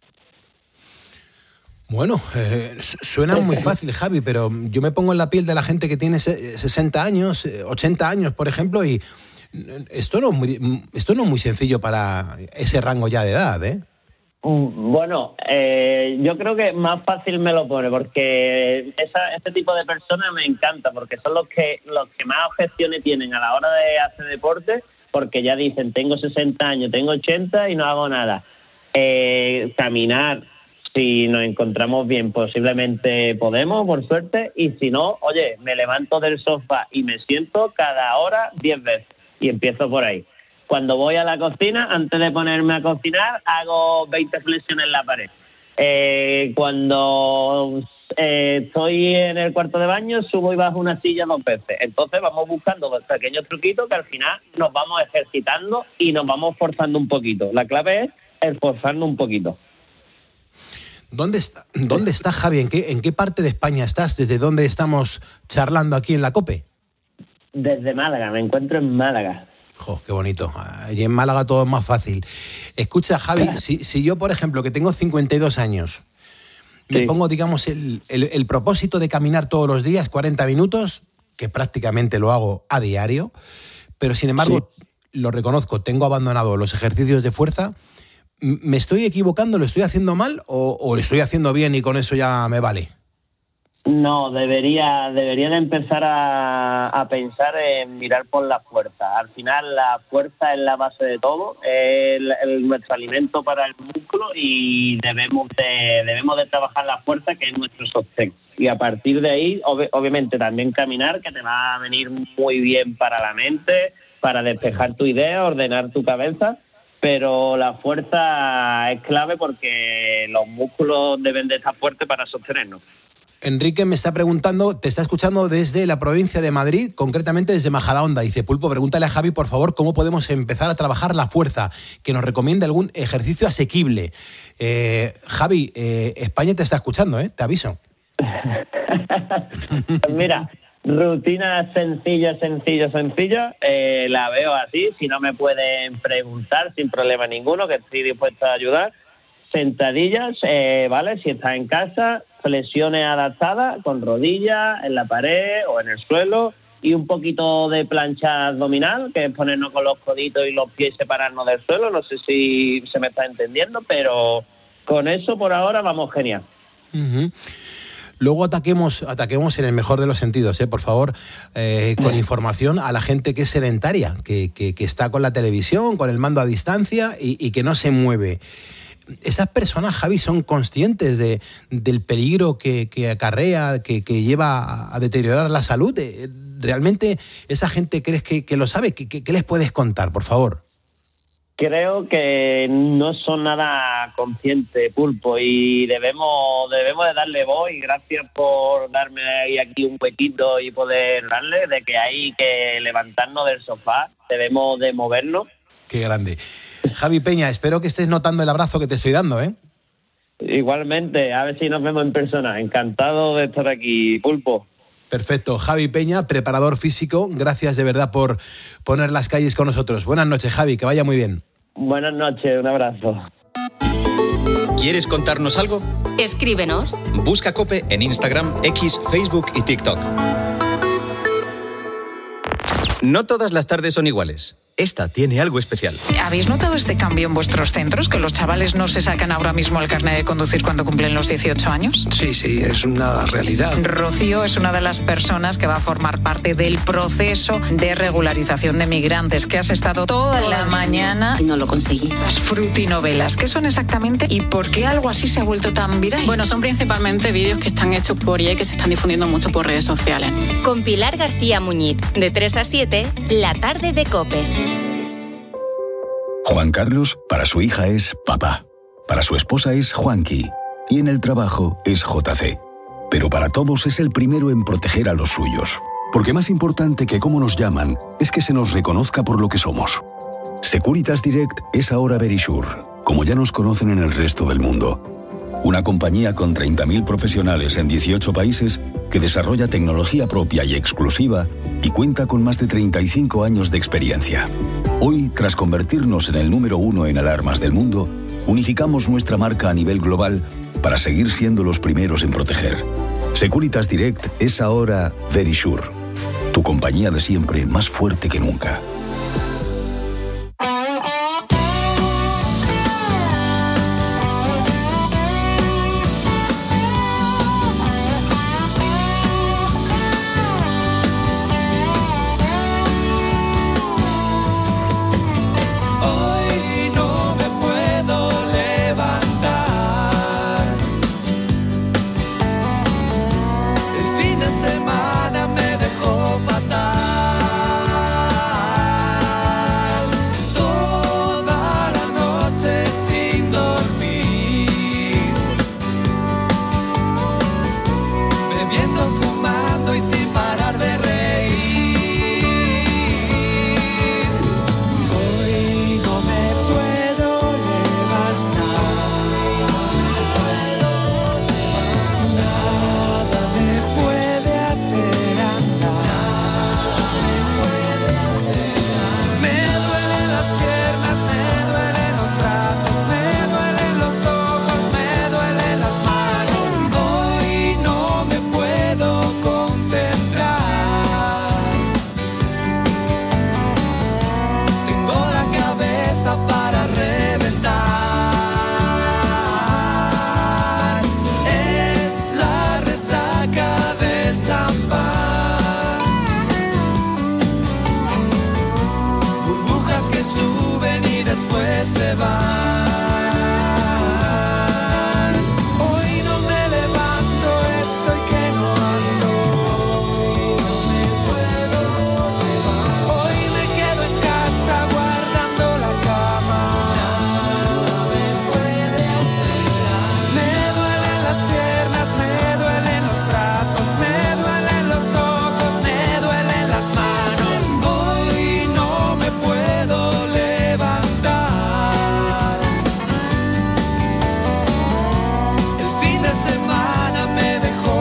Bueno, eh, suena muy fácil, Javi, pero yo me pongo en la piel de la gente que tiene sesenta años, ochenta años, por ejemplo, y esto no es muy, esto no es muy sencillo para ese rango ya de edad, ¿eh? Bueno, eh, yo creo que más fácil me lo pone, porque esa, este tipo de personas me encanta, porque son los que los que más objeciones tienen a la hora de hacer deporte, porque ya dicen, tengo sesenta años, tengo ochenta y no hago nada. Eh, caminar, si nos encontramos bien, posiblemente podemos, por suerte, y si no, oye, me levanto del sofá y me siento cada hora diez veces, y empiezo por ahí. Cuando voy a la cocina, antes de ponerme a cocinar, hago veinte flexiones en la pared. Eh, cuando eh, estoy en el cuarto de baño, subo y bajo una silla dos veces. Entonces vamos buscando pequeños truquitos que al final nos vamos ejercitando y nos vamos forzando un poquito. La clave es esforzarnos un poquito. ¿Dónde está, dónde está Javi? ¿En qué, ¿En qué parte de España estás? ¿Desde dónde estamos charlando aquí en la COPE? Desde Málaga, me encuentro en Málaga. Jo, qué bonito. Allí en Málaga todo es más fácil. Escucha, Javi, si, si yo, por ejemplo, que tengo cincuenta y dos años, me sí. pongo, digamos, el, el, el propósito de caminar todos los días cuarenta minutos, que prácticamente lo hago a diario, pero sin embargo, sí. lo reconozco, tengo abandonado los ejercicios de fuerza, ¿me estoy equivocando, lo estoy haciendo mal o, o lo estoy haciendo bien y con eso ya me vale? No, debería, debería de empezar a, a pensar en mirar por la fuerza. Al final la fuerza es la base de todo, es el, el, nuestro alimento para el músculo y debemos de, debemos de trabajar la fuerza, que es nuestro sostén. Y a partir de ahí, ob- obviamente también caminar, que te va a venir muy bien para la mente, para despejar tu idea, ordenar tu cabeza. Pero la fuerza es clave porque los músculos deben de estar fuertes para sostenernos. Enrique me está preguntando, te está escuchando desde la provincia de Madrid, concretamente desde Majadahonda. Dice, Pulpo, pregúntale a Javi, por favor, cómo podemos empezar a trabajar la fuerza, que nos recomiende algún ejercicio asequible. Eh, Javi, eh, España te está escuchando, ¿eh? Te aviso. Mira, rutina sencilla, sencilla, sencilla, eh, la veo así. Si no me pueden preguntar, sin problema ninguno, que estoy dispuesto a ayudar. Sentadillas, eh, ¿vale? Si estás en casa, flexiones adaptadas con rodillas en la pared o en el suelo y un poquito de plancha abdominal, que es ponernos con los coditos y los pies y separarnos del suelo. No sé si se me está entendiendo, pero con eso por ahora vamos genial. Uh-huh. Luego ataquemos, ataquemos en el mejor de los sentidos, ¿eh? Por favor, eh, con información a la gente que es sedentaria, que, que, que está con la televisión, con el mando a distancia y, y que no se mueve. ¿Esas personas, Javi, son conscientes de, del peligro que, que acarrea, que, que lleva a deteriorar la salud? ¿Realmente esa gente crees que, que lo sabe? ¿Qué, qué, ¿Qué les puedes contar, por favor? Creo que no son nada conscientes, Pulpo, y debemos debemos de darle voz, y gracias por darme ahí aquí un huequito y poder darle, de que hay que levantarnos del sofá, debemos de movernos. Qué grande. Javi Peña, espero que estés notando el abrazo que te estoy dando, ¿eh? Igualmente, a ver si nos vemos en persona. Encantado de estar aquí, Pulpo. Perfecto. Javi Peña, preparador físico, gracias de verdad por poner las calles con nosotros. Buenas noches, Javi, que vaya muy bien. Buenas noches, un abrazo. ¿Quieres contarnos algo? Escríbenos. Busca COPE en Instagram, X, Facebook y TikTok. No todas las tardes son iguales. Esta tiene algo especial. ¿Habéis notado este cambio en vuestros centros? ¿Que los chavales no se sacan ahora mismo el carnet de conducir cuando cumplen los dieciocho años? Sí, sí, es una realidad. Rocío es una de las personas que va a formar parte del proceso de regularización de migrantes, que has estado toda la mañana... Y no lo conseguí. Las frutinovelas, ¿qué son exactamente y por qué algo así se ha vuelto tan viral? Bueno, son principalmente vídeos que están hechos por I A y que se están difundiendo mucho por redes sociales. Con Pilar García Muñiz, de tres a siete, la tarde de COPE. Juan Carlos, para su hija es papá. Para su esposa es Juanqui. Y en el trabajo es J C. Pero para todos es el primero en proteger a los suyos. Porque más importante que cómo nos llaman es que se nos reconozca por lo que somos. Securitas Direct es ahora Verisure, como ya nos conocen en el resto del mundo. Una compañía con treinta mil profesionales en dieciocho países que desarrolla tecnología propia y exclusiva y cuenta con más de treinta y cinco años de experiencia. Hoy, tras convertirnos en el número uno en alarmas del mundo, unificamos nuestra marca a nivel global para seguir siendo los primeros en proteger. Securitas Direct es ahora Verisure, tu compañía de siempre más fuerte que nunca. Semana me dejó fatal. se van. Hoy no me levanto, estoy que no ando. Hoy me quedo en casa guardando la cama. Me duelen las piernas, me duelen los brazos, me duelen los ojos, me duelen las manos. Hoy no me puedo levantar. El fin de semana me dejó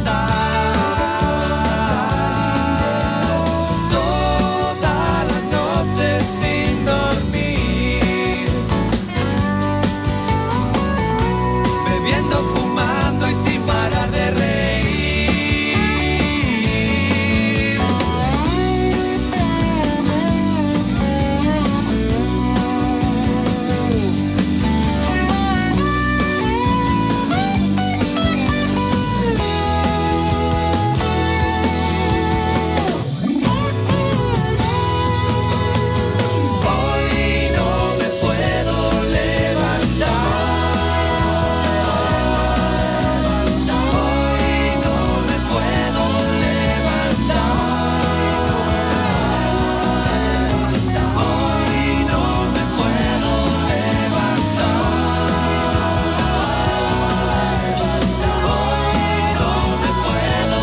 fatal. Toda la noche sin dormir, bebiendo, fumando y sin parar de reír. Hoy no me puedo levantar. Hoy no me puedo levantar. Hoy no me puedo levantar. Hoy no me puedo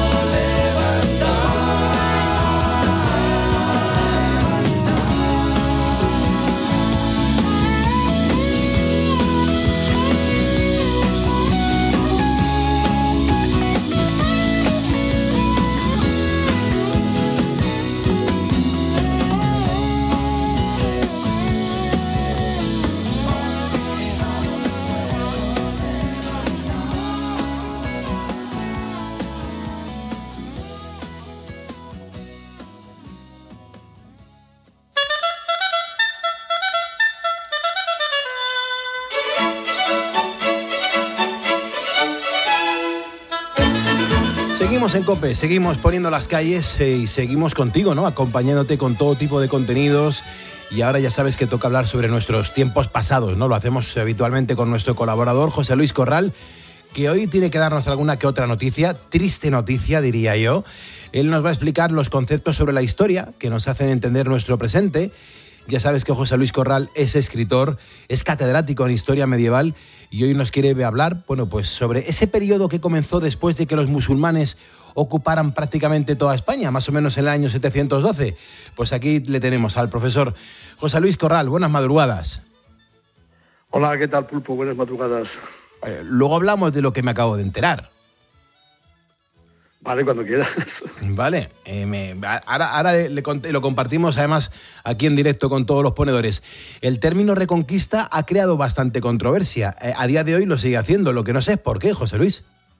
Seguimos en COPE, seguimos poniendo las calles eh, y seguimos contigo, ¿no? Acompañándote con todo tipo de contenidos. Y ahora ya sabes que toca hablar sobre nuestros tiempos pasados, ¿no? Lo hacemos habitualmente con nuestro colaborador, José Luis Corral, que hoy tiene que darnos alguna que otra noticia, triste noticia, diría yo. Él nos va a explicar los conceptos sobre la historia que nos hacen entender nuestro presente. Ya sabes que José Luis Corral es escritor, es catedrático en historia medieval y hoy nos quiere hablar, bueno, pues sobre ese periodo que comenzó después de que los musulmanes ocuparan prácticamente toda España, más o menos en el año setecientos doce. Pues aquí le tenemos al profesor José Luis Corral. Buenas madrugadas. Hola, ¿qué tal, Pulpo? Buenas madrugadas. Eh, luego hablamos de lo que me acabo de enterar. Vale, cuando quieras. Vale, eh, me, ahora, ahora le, le, lo compartimos además aquí en directo con todos los ponedores. El término reconquista ha creado bastante controversia. Eh, a día de hoy lo sigue haciendo, lo que no sé es por qué, José Luis.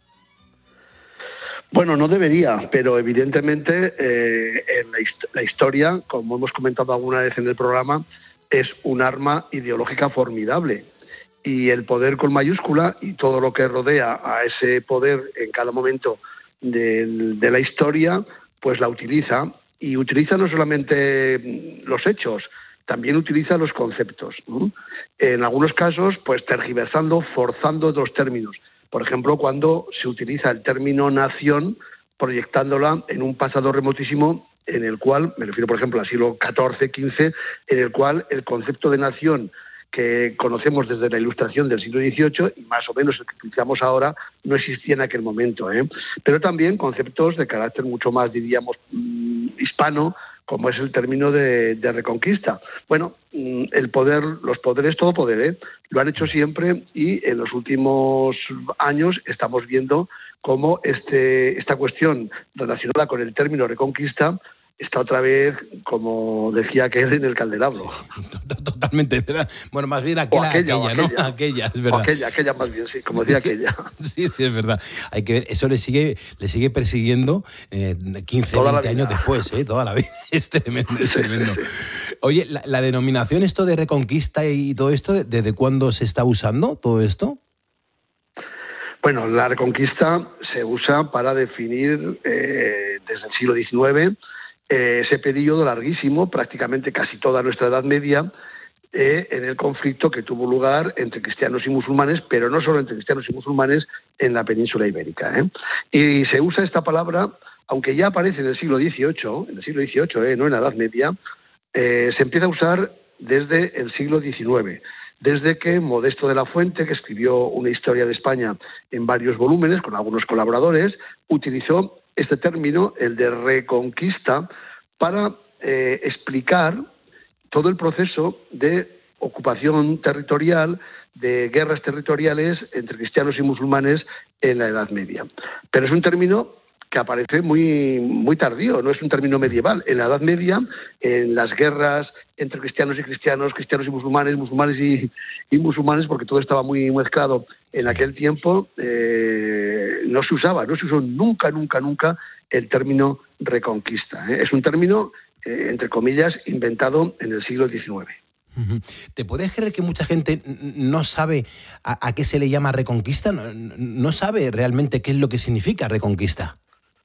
Bueno, no debería, pero evidentemente eh, en la, hist- la historia, como hemos comentado alguna vez en el programa, es un arma ideológica formidable. Y el poder con mayúscula y todo lo que rodea a ese poder en cada momento de, de la historia, pues la utiliza. Y utiliza no solamente los hechos, también utiliza los conceptos, ¿no? En algunos casos, pues tergiversando, forzando los términos. Por ejemplo, cuando se utiliza el término nación, proyectándola en un pasado remotísimo en el cual, me refiero por ejemplo al siglo catorce, quince, en el cual el concepto de nación que conocemos desde la Ilustración del siglo dieciocho y más o menos el que utilizamos ahora no existía en aquel momento, ¿eh? Pero también conceptos de carácter mucho más, diríamos, mmm, hispano, como es el término de, de reconquista. Bueno, el poder, los poderes, todo poder, ¿eh? Lo han hecho siempre y en los últimos años estamos viendo cómo este, esta cuestión relacionada con el término reconquista está otra vez, como decía aquel, en el candelabro. Sí, totalmente, ¿verdad? Bueno, más bien aquella, aquella, aquella, aquella, ¿no? Aquella, es verdad. O aquella, aquella más bien, sí, como decía aquella. Sí, sí, es verdad. Hay que ver, eso le sigue, le sigue persiguiendo eh, quince, Toda veinte años después, ¿eh? Toda la vida. Es tremendo, es tremendo. Oye, la, la denominación esto de reconquista y todo esto, ¿desde cuándo se está usando todo esto? Bueno, la reconquista se usa para definir eh, desde el siglo diecinueve eh, ese periodo larguísimo, prácticamente casi toda nuestra Edad Media, eh, en el conflicto que tuvo lugar entre cristianos y musulmanes, pero no solo entre cristianos y musulmanes en la península ibérica. ¿eh? Y se usa esta palabra, aunque ya aparece en el siglo dieciocho, en el siglo dieciocho, eh, no en la Edad Media, eh, se empieza a usar desde el siglo diecinueve, desde que Modesto de la Fuente, que escribió una historia de España en varios volúmenes con algunos colaboradores, utilizó este término, el de reconquista, para eh, explicar todo el proceso de ocupación territorial, de guerras territoriales entre cristianos y musulmanes en la Edad Media. Pero es un término que aparece muy, muy tardío, no es un término medieval. En la Edad Media, en las guerras entre cristianos y cristianos, cristianos y musulmanes, musulmanes y, y musulmanes, porque todo estaba muy mezclado en aquel tiempo, eh, no se usaba, no se usó nunca, nunca, nunca el término reconquista. ¿eh? Es un término, eh, entre comillas, inventado en el siglo diecinueve. ¿Te puedes creer que mucha gente no sabe a, a qué se le llama reconquista? No, no sabe realmente qué es lo que significa reconquista.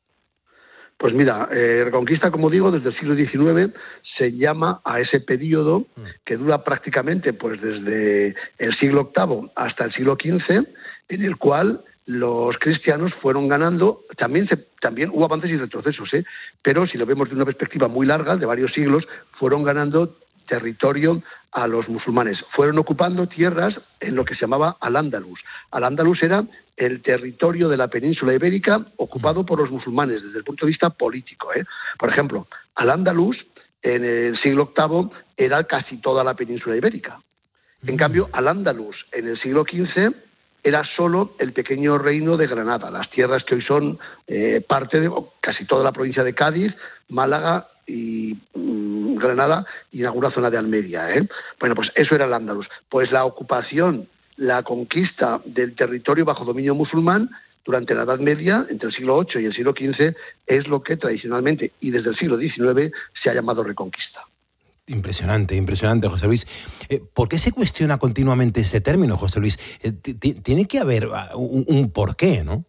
Pues mira, eh, Reconquista, como digo, desde el siglo diecinueve se llama a ese periodo que dura prácticamente pues desde el siglo octavo hasta el siglo quince, en el cual los cristianos fueron ganando, también se, también hubo avances y retrocesos, ¿eh? pero si lo vemos de una perspectiva muy larga, de varios siglos, fueron ganando territorio a los musulmanes. Fueron ocupando tierras en lo que se llamaba Al-Ándalus. Al-Ándalus era el territorio de la península ibérica ocupado por los musulmanes desde el punto de vista político. ¿eh? Por ejemplo, Al-Ándalus en el siglo octavo era casi toda la península ibérica. En cambio, Al-Ándalus en el siglo quince era solo el pequeño reino de Granada, las tierras que hoy son eh, parte de casi toda la provincia de Cádiz, Málaga y mmm, Granada y en alguna zona de Almería. ¿eh? Bueno, pues eso era el Andalus. Pues la ocupación, la conquista del territorio bajo dominio musulmán durante la Edad Media, entre el siglo ocho y el siglo quince, es lo que tradicionalmente y desde el siglo diecinueve se ha llamado reconquista. Impresionante, impresionante, José Luis. Eh, ¿Por qué se cuestiona continuamente este término, José Luis? Eh, tiene que haber un, un porqué, ¿no?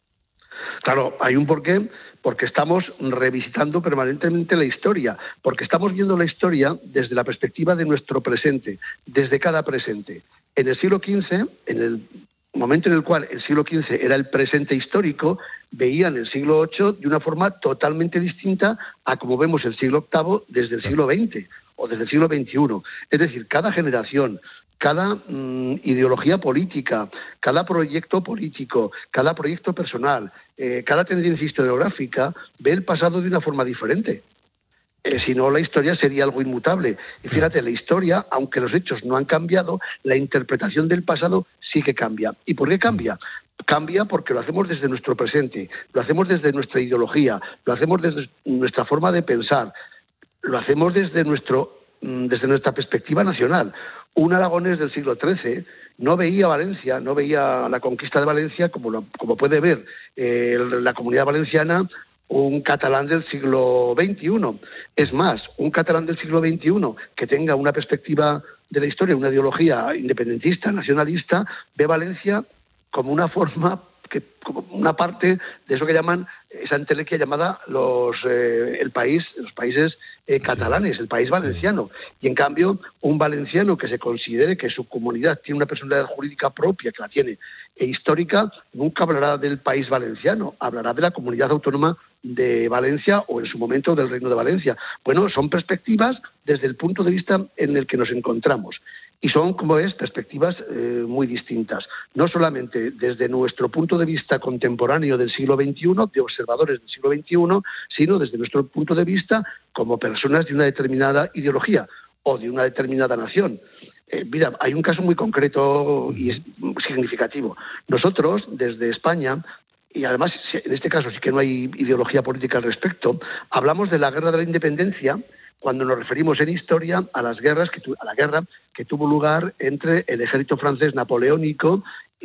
Claro, hay un porqué, porque estamos revisitando permanentemente la historia, porque estamos viendo la historia desde la perspectiva de nuestro presente, desde cada presente. En el siglo quince, en el momento en el cual el siglo quince era el presente histórico, veían el siglo ocho de una forma totalmente distinta a como vemos el siglo octavo desde el siglo veinte o desde el siglo veintiuno. Es decir, cada generación, cada mmm, ideología política, cada proyecto político, cada proyecto personal, eh, cada tendencia historiográfica ve el pasado de una forma diferente. Eh, si no, la historia sería algo inmutable. Y fíjate, la historia, aunque los hechos no han cambiado, la interpretación del pasado sí que cambia. ¿Y por qué cambia? Cambia porque lo hacemos desde nuestro presente, lo hacemos desde nuestra ideología, lo hacemos desde nuestra forma de pensar, lo hacemos desde, nuestro, desde nuestra perspectiva nacional. Un aragonés del siglo trece no veía Valencia, no veía la conquista de Valencia como, lo, como puede ver eh, la Comunidad Valenciana un catalán del siglo veintiuno. Es más, un catalán del siglo veintiuno que tenga una perspectiva de la historia, una ideología independentista, nacionalista, ve Valencia como una forma, que, como una parte de eso que llaman, esa entelequia llamada los eh, el país, los países eh, catalanes, el país valenciano. Y en cambio, un valenciano que se considere que su comunidad tiene una personalidad jurídica propia, que la tiene, e histórica, nunca hablará del país valenciano, hablará de la comunidad autónoma de Valencia o en su momento del Reino de Valencia. Bueno, son perspectivas desde el punto de vista en el que nos encontramos. Y son, como es, perspectivas eh, muy distintas. No solamente desde nuestro punto de vista contemporáneo del siglo veintiuno, de observadores del siglo veintiuno, sino desde nuestro punto de vista como personas de una determinada ideología o de una determinada nación. Eh, mira, hay un caso muy concreto y es significativo. Nosotros, desde España, y además en este caso sí que no hay ideología política al respecto, hablamos de la guerra de la independencia cuando nos referimos en historia a las guerras que tu, a la guerra que tuvo lugar entre el ejército francés napoleónico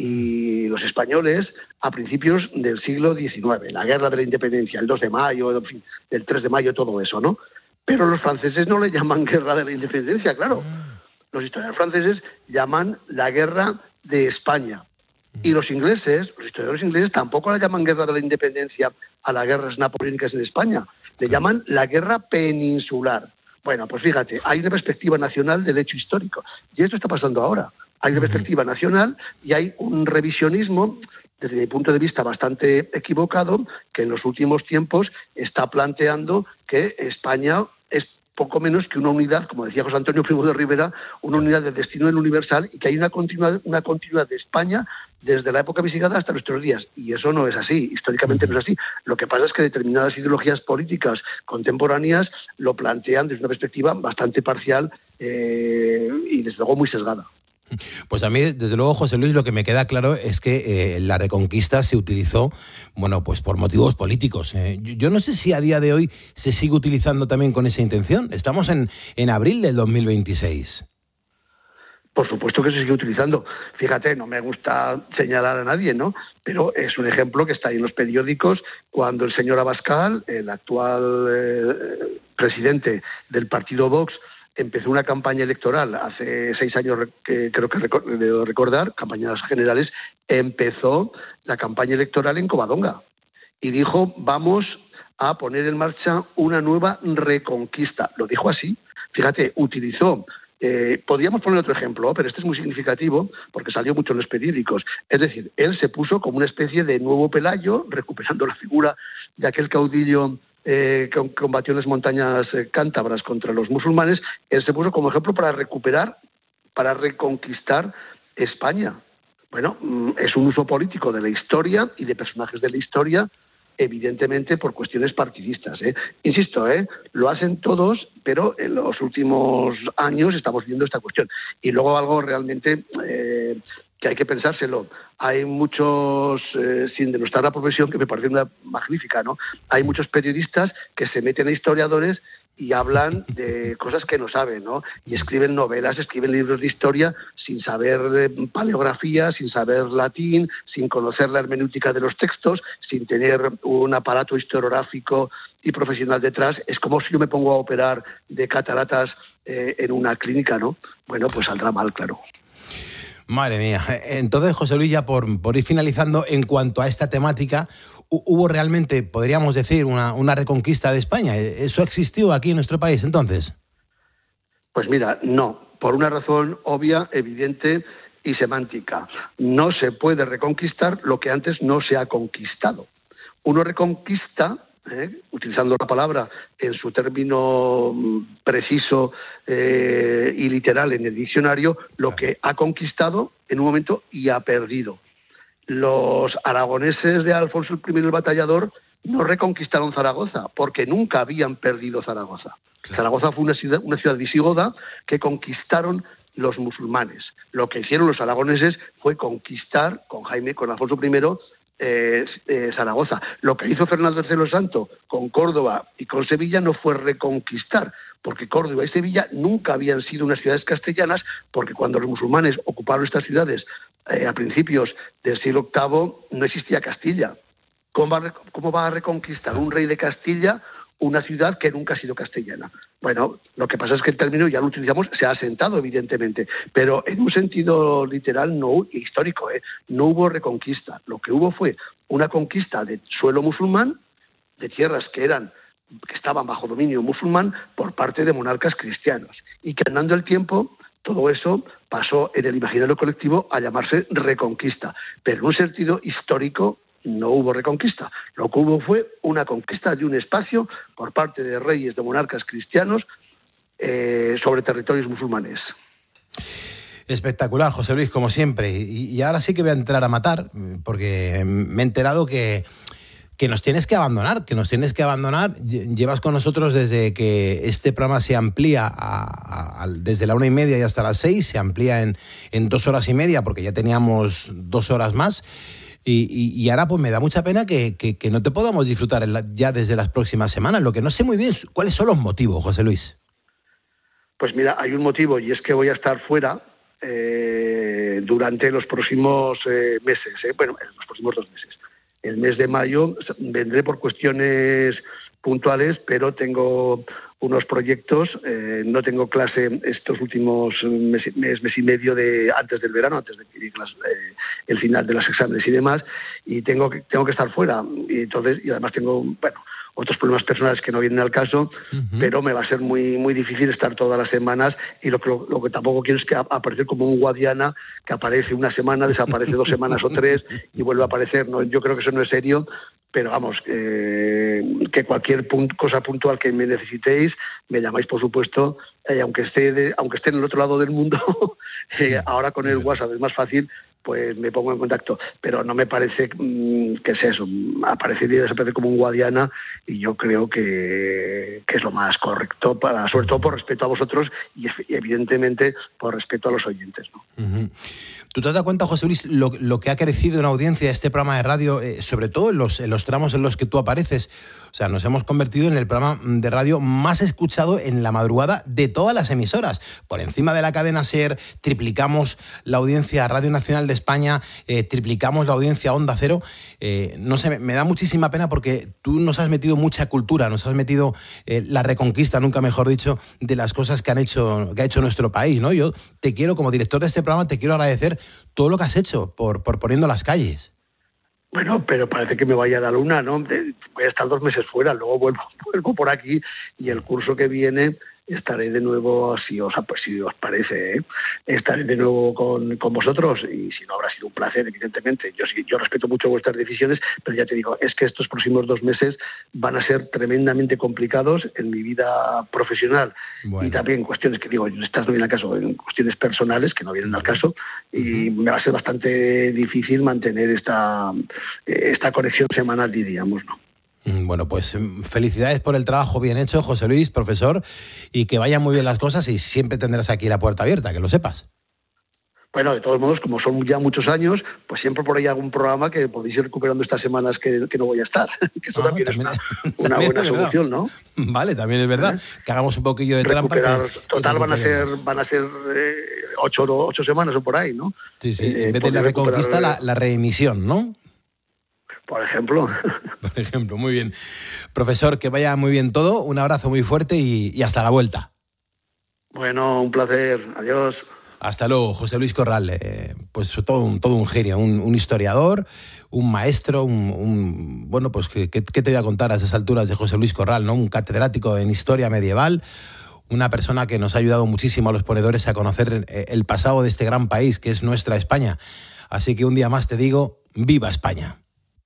y los españoles a principios del siglo diecinueve, la guerra de la independencia, el dos de mayo, en fin, el tres de mayo, todo eso, ¿no? Pero los franceses no le llaman guerra de la independencia, claro. Los historiadores franceses llaman la guerra de España. Y los ingleses, los historiadores ingleses, tampoco la llaman guerra de la independencia a las guerras napoleónicas en España. Le llaman la guerra peninsular. Bueno, pues fíjate, hay una perspectiva nacional del hecho histórico. Y esto está pasando ahora. Hay una perspectiva nacional y hay un revisionismo, desde mi punto de vista, bastante equivocado, que en los últimos tiempos está planteando que España es poco menos que una unidad, como decía José Antonio Primo de Rivera, una unidad de destino del universal, y que hay una continuidad, una continuidad de España desde la época visigoda hasta nuestros días. Y eso no es así, históricamente no es así. Lo que pasa es que determinadas ideologías políticas contemporáneas lo plantean desde una perspectiva bastante parcial eh, y desde luego muy sesgada. Pues a mí, desde luego, José Luis, lo que me queda claro es que eh, la Reconquista se utilizó, bueno, pues por motivos políticos. Eh, yo, yo no sé si a día de hoy se sigue utilizando también con esa intención. Estamos en, en abril del dos mil veintiséis. Por supuesto que se sigue utilizando. Fíjate, no me gusta señalar a nadie, ¿no? Pero es un ejemplo que está ahí en los periódicos cuando el señor Abascal, el actual eh, presidente del partido Vox, empezó una campaña electoral hace seis años, que creo que debo recordar, campañas generales, empezó la campaña electoral en Covadonga y dijo, vamos a poner en marcha una nueva reconquista. Lo dijo así. Fíjate, utilizó... Eh, podríamos poner otro ejemplo, pero este es muy significativo porque salió mucho en los periódicos. Es decir, él se puso como una especie de nuevo Pelayo, recuperando la figura de aquel caudillo eh, que combatió en las montañas eh, cántabras contra los musulmanes. Él se puso como ejemplo para recuperar, para reconquistar España. Bueno, es un uso político de la historia y de personajes de la historia, evidentemente por cuestiones partidistas, ¿eh? Insisto, ¿eh? Lo hacen todos, pero en los últimos años estamos viendo esta cuestión. Y luego algo realmente eh, que hay que pensárselo. Hay muchos, eh, sin denostar la profesión, que me parece una magnífica, ¿no? Hay muchos periodistas que se meten a historiadores y hablan de cosas que no saben, ¿no? Y escriben novelas, escriben libros de historia sin saber de paleografía, sin saber latín, sin conocer la hermenéutica de los textos, sin tener un aparato historiográfico y profesional detrás. Es como si yo me pongo a operar de cataratas eh, en una clínica, ¿no? Bueno, pues saldrá mal, claro. Madre mía. Entonces, José Luis, ya por, por ir finalizando, en cuanto a esta temática, ¿hubo realmente, podríamos decir, una, una reconquista de España? ¿Eso existió aquí en nuestro país entonces? Pues mira, no. Por una razón obvia, evidente y semántica. No se puede reconquistar lo que antes no se ha conquistado. Uno reconquista... ¿Eh? utilizando la palabra en su término preciso eh, y literal en el diccionario, lo que ha conquistado en un momento y ha perdido. Los aragoneses de Alfonso el primero el Batallador no reconquistaron Zaragoza, porque nunca habían perdido Zaragoza. Claro. Zaragoza fue una ciudad, una ciudad visigoda que conquistaron los musulmanes. Lo que hicieron los aragoneses fue conquistar, con Jaime, con Alfonso primero, Eh, eh, Zaragoza. Lo que hizo Fernando tercero el Santo con Córdoba y con Sevilla no fue reconquistar, porque Córdoba y Sevilla nunca habían sido unas ciudades castellanas, porque cuando los musulmanes ocuparon estas ciudades eh, a principios del siglo octavo no existía Castilla. ¿Cómo va, ¿Cómo va a reconquistar un rey de Castilla una ciudad que nunca ha sido castellana? Bueno, lo que pasa es que el término ya lo utilizamos, se ha asentado evidentemente, pero en un sentido literal, no histórico, ¿eh? No hubo reconquista. Lo que hubo fue una conquista de suelo musulmán, de tierras que eran que estaban bajo dominio musulmán por parte de monarcas cristianos, y que andando el tiempo todo eso pasó en el imaginario colectivo a llamarse reconquista, pero en un sentido histórico no hubo reconquista. Lo que hubo fue una conquista de un espacio por parte de reyes, de monarcas cristianos eh, sobre territorios musulmanes. Espectacular, José Luis, como siempre. Y, y ahora sí que voy a entrar a matar, porque me he enterado que, que nos tienes que abandonar, que nos tienes que abandonar. Llevas con nosotros desde que este programa se amplía a, a, desde la una y media y hasta las seis, se amplía en, en dos horas y media, porque ya teníamos dos horas más. Y, y, y ahora pues me da mucha pena que, que, que no te podamos disfrutar ya desde las próximas semanas. Lo que no sé muy bien, ¿cuáles son los motivos, José Luis? Pues mira, hay un motivo, y es que voy a estar fuera eh, durante los próximos eh, meses, eh, bueno, en los próximos dos meses. El mes de mayo vendré por cuestiones puntuales, pero tengo unos proyectos, eh, no tengo clase estos últimos mes, mes, mes y medio de antes del verano, antes de que llegue las, eh, el final de los exámenes y demás, y tengo que, tengo que estar fuera. Y entonces, y además tengo, bueno, otros problemas personales que no vienen al caso, uh-huh. pero me va a ser muy muy difícil estar todas las semanas, y lo que, lo, lo que tampoco quiero es que aparecer como un Guadiana, que aparece una semana, desaparece dos semanas o tres y vuelve a aparecer. No, yo creo que eso no es serio, pero vamos, eh, que cualquier punto, cosa puntual que me necesitéis, me llamáis, por supuesto, eh, aunque esté de, aunque esté en el otro lado del mundo, eh, ahora con el WhatsApp es más fácil, pues me pongo en contacto, pero no me parece mmm, que es eso, aparecería y desaparecer como un Guadiana, y yo creo que, que es lo más correcto, para, sobre todo por respeto a vosotros y, y evidentemente por respeto a los oyentes, ¿no? Uh-huh. ¿Tú te das cuenta, José Luis, lo, lo que ha crecido en audiencia este programa de radio, eh, sobre todo en los, en los tramos en los que tú apareces? O sea, nos hemos convertido en el programa de radio más escuchado en la madrugada de todas las emisoras. Por encima de la cadena SER, triplicamos la audiencia a Radio Nacional de España, eh, triplicamos la audiencia a Onda Cero. Eh, no sé, me, me da muchísima pena porque tú nos has metido mucha cultura, nos has metido eh, la reconquista, nunca mejor dicho, de las cosas que han hecho, que ha hecho nuestro país, ¿no? Yo te quiero, como director de este programa, te quiero agradecer todo lo que has hecho por, por poniendo las calles. Bueno, pero parece que me vaya a la luna, ¿no? Voy a estar dos meses fuera, luego vuelvo, vuelvo por aquí, y el curso que viene estaré de nuevo, si os, pues, si os parece, ¿eh? estaré de nuevo con, con vosotros, y si no, habrá sido un placer, evidentemente. Yo sí, yo respeto mucho vuestras decisiones, pero ya te digo, es que estos próximos dos meses van a ser tremendamente complicados en mi vida profesional, bueno. y también cuestiones que digo, estas no vienen al caso, en cuestiones personales que no vienen al caso, y uh-huh. me va a ser bastante difícil mantener esta, esta conexión semanal, diríamos, ¿no? Bueno, pues felicidades por el trabajo bien hecho, José Luis, profesor, y que vayan muy bien las cosas, y siempre tendrás aquí la puerta abierta, que lo sepas. Bueno, de todos modos, como son ya muchos años, pues siempre por ahí algún programa que podéis ir recuperando estas semanas que, que no voy a estar. Que eso ah, también, también es una, una buena solución, ¿no? Vale, también es verdad. ¿Eh? Que hagamos un poquillo de Recuperar, trampa. Que, total, van a ser van a ser eh, ocho, ocho semanas o por ahí, ¿no? Sí, sí. En vez de la reconquista, la, la reemisión, ¿no? Por ejemplo. Por ejemplo, muy bien. Profesor, que vaya muy bien todo. Un abrazo muy fuerte y, y hasta la vuelta. Bueno, un placer. Adiós. Hasta luego, José Luis Corral. Eh, pues todo un, todo un genio, un, un historiador, un maestro, un, un bueno, pues ¿qué, qué te voy a contar a esas alturas de José Luis Corral, ¿no? Un catedrático en historia medieval, una persona que nos ha ayudado muchísimo a los ponedores a conocer el pasado de este gran país que es nuestra España. Así que un día más te digo, ¡viva España!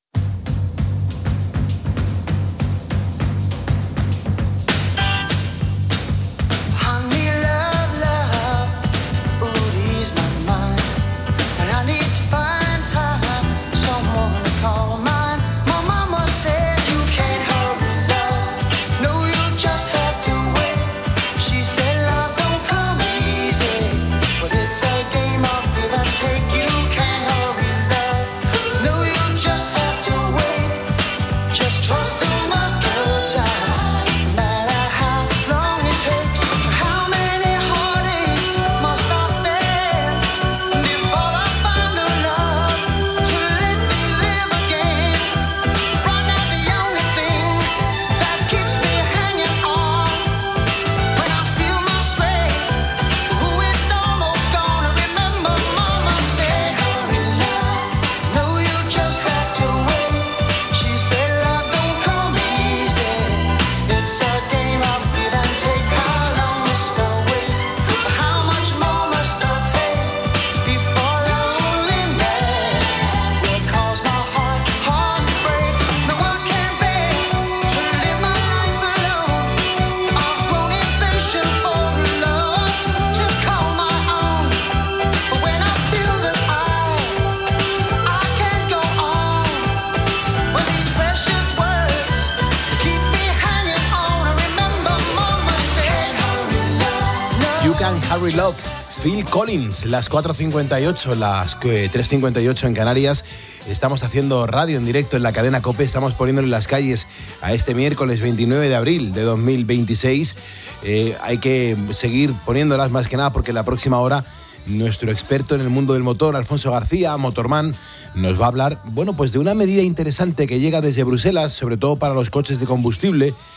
Harry Love, Phil Collins, las cuatro cincuenta y ocho, las tres cincuenta y ocho en Canarias. Estamos haciendo radio en directo en la cadena COPE, estamos poniéndole las calles a este miércoles veintinueve de abril de dos mil veintiséis. Eh, hay que seguir poniéndolas más que nada porque la próxima hora nuestro experto en el mundo del motor, Alfonso García, Motorman, nos va a hablar, bueno, pues de una medida interesante que llega desde Bruselas, sobre todo para los coches de combustible,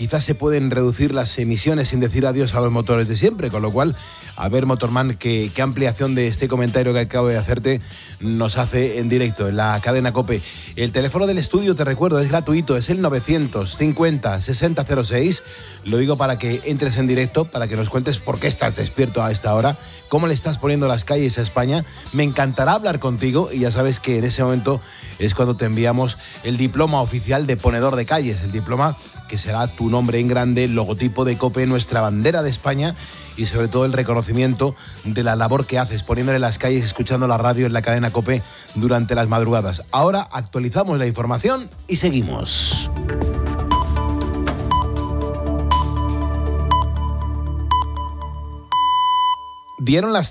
quizás se pueden reducir las emisiones sin decir adiós a los motores de siempre, con lo cual, a ver, Motorman, qué, qué ampliación de este comentario que acabo de hacerte nos hace en directo, en la cadena COPE. El teléfono del estudio, te recuerdo, es gratuito, es el novecientos cincuenta sesenta cero seis. Lo digo para que entres en directo, para que nos cuentes por qué estás despierto a esta hora, cómo le estás poniendo las calles a España. Me encantará hablar contigo y ya sabes que en ese momento es cuando te enviamos el diploma oficial de ponedor de calles, el diploma que será tu nombre en grande, el logotipo de COPE, nuestra bandera de España y sobre todo el reconocimiento de la labor que haces poniéndole las calles, escuchando la radio en la cadena COPE durante las madrugadas. Ahora actualizamos la información y seguimos. Dieron las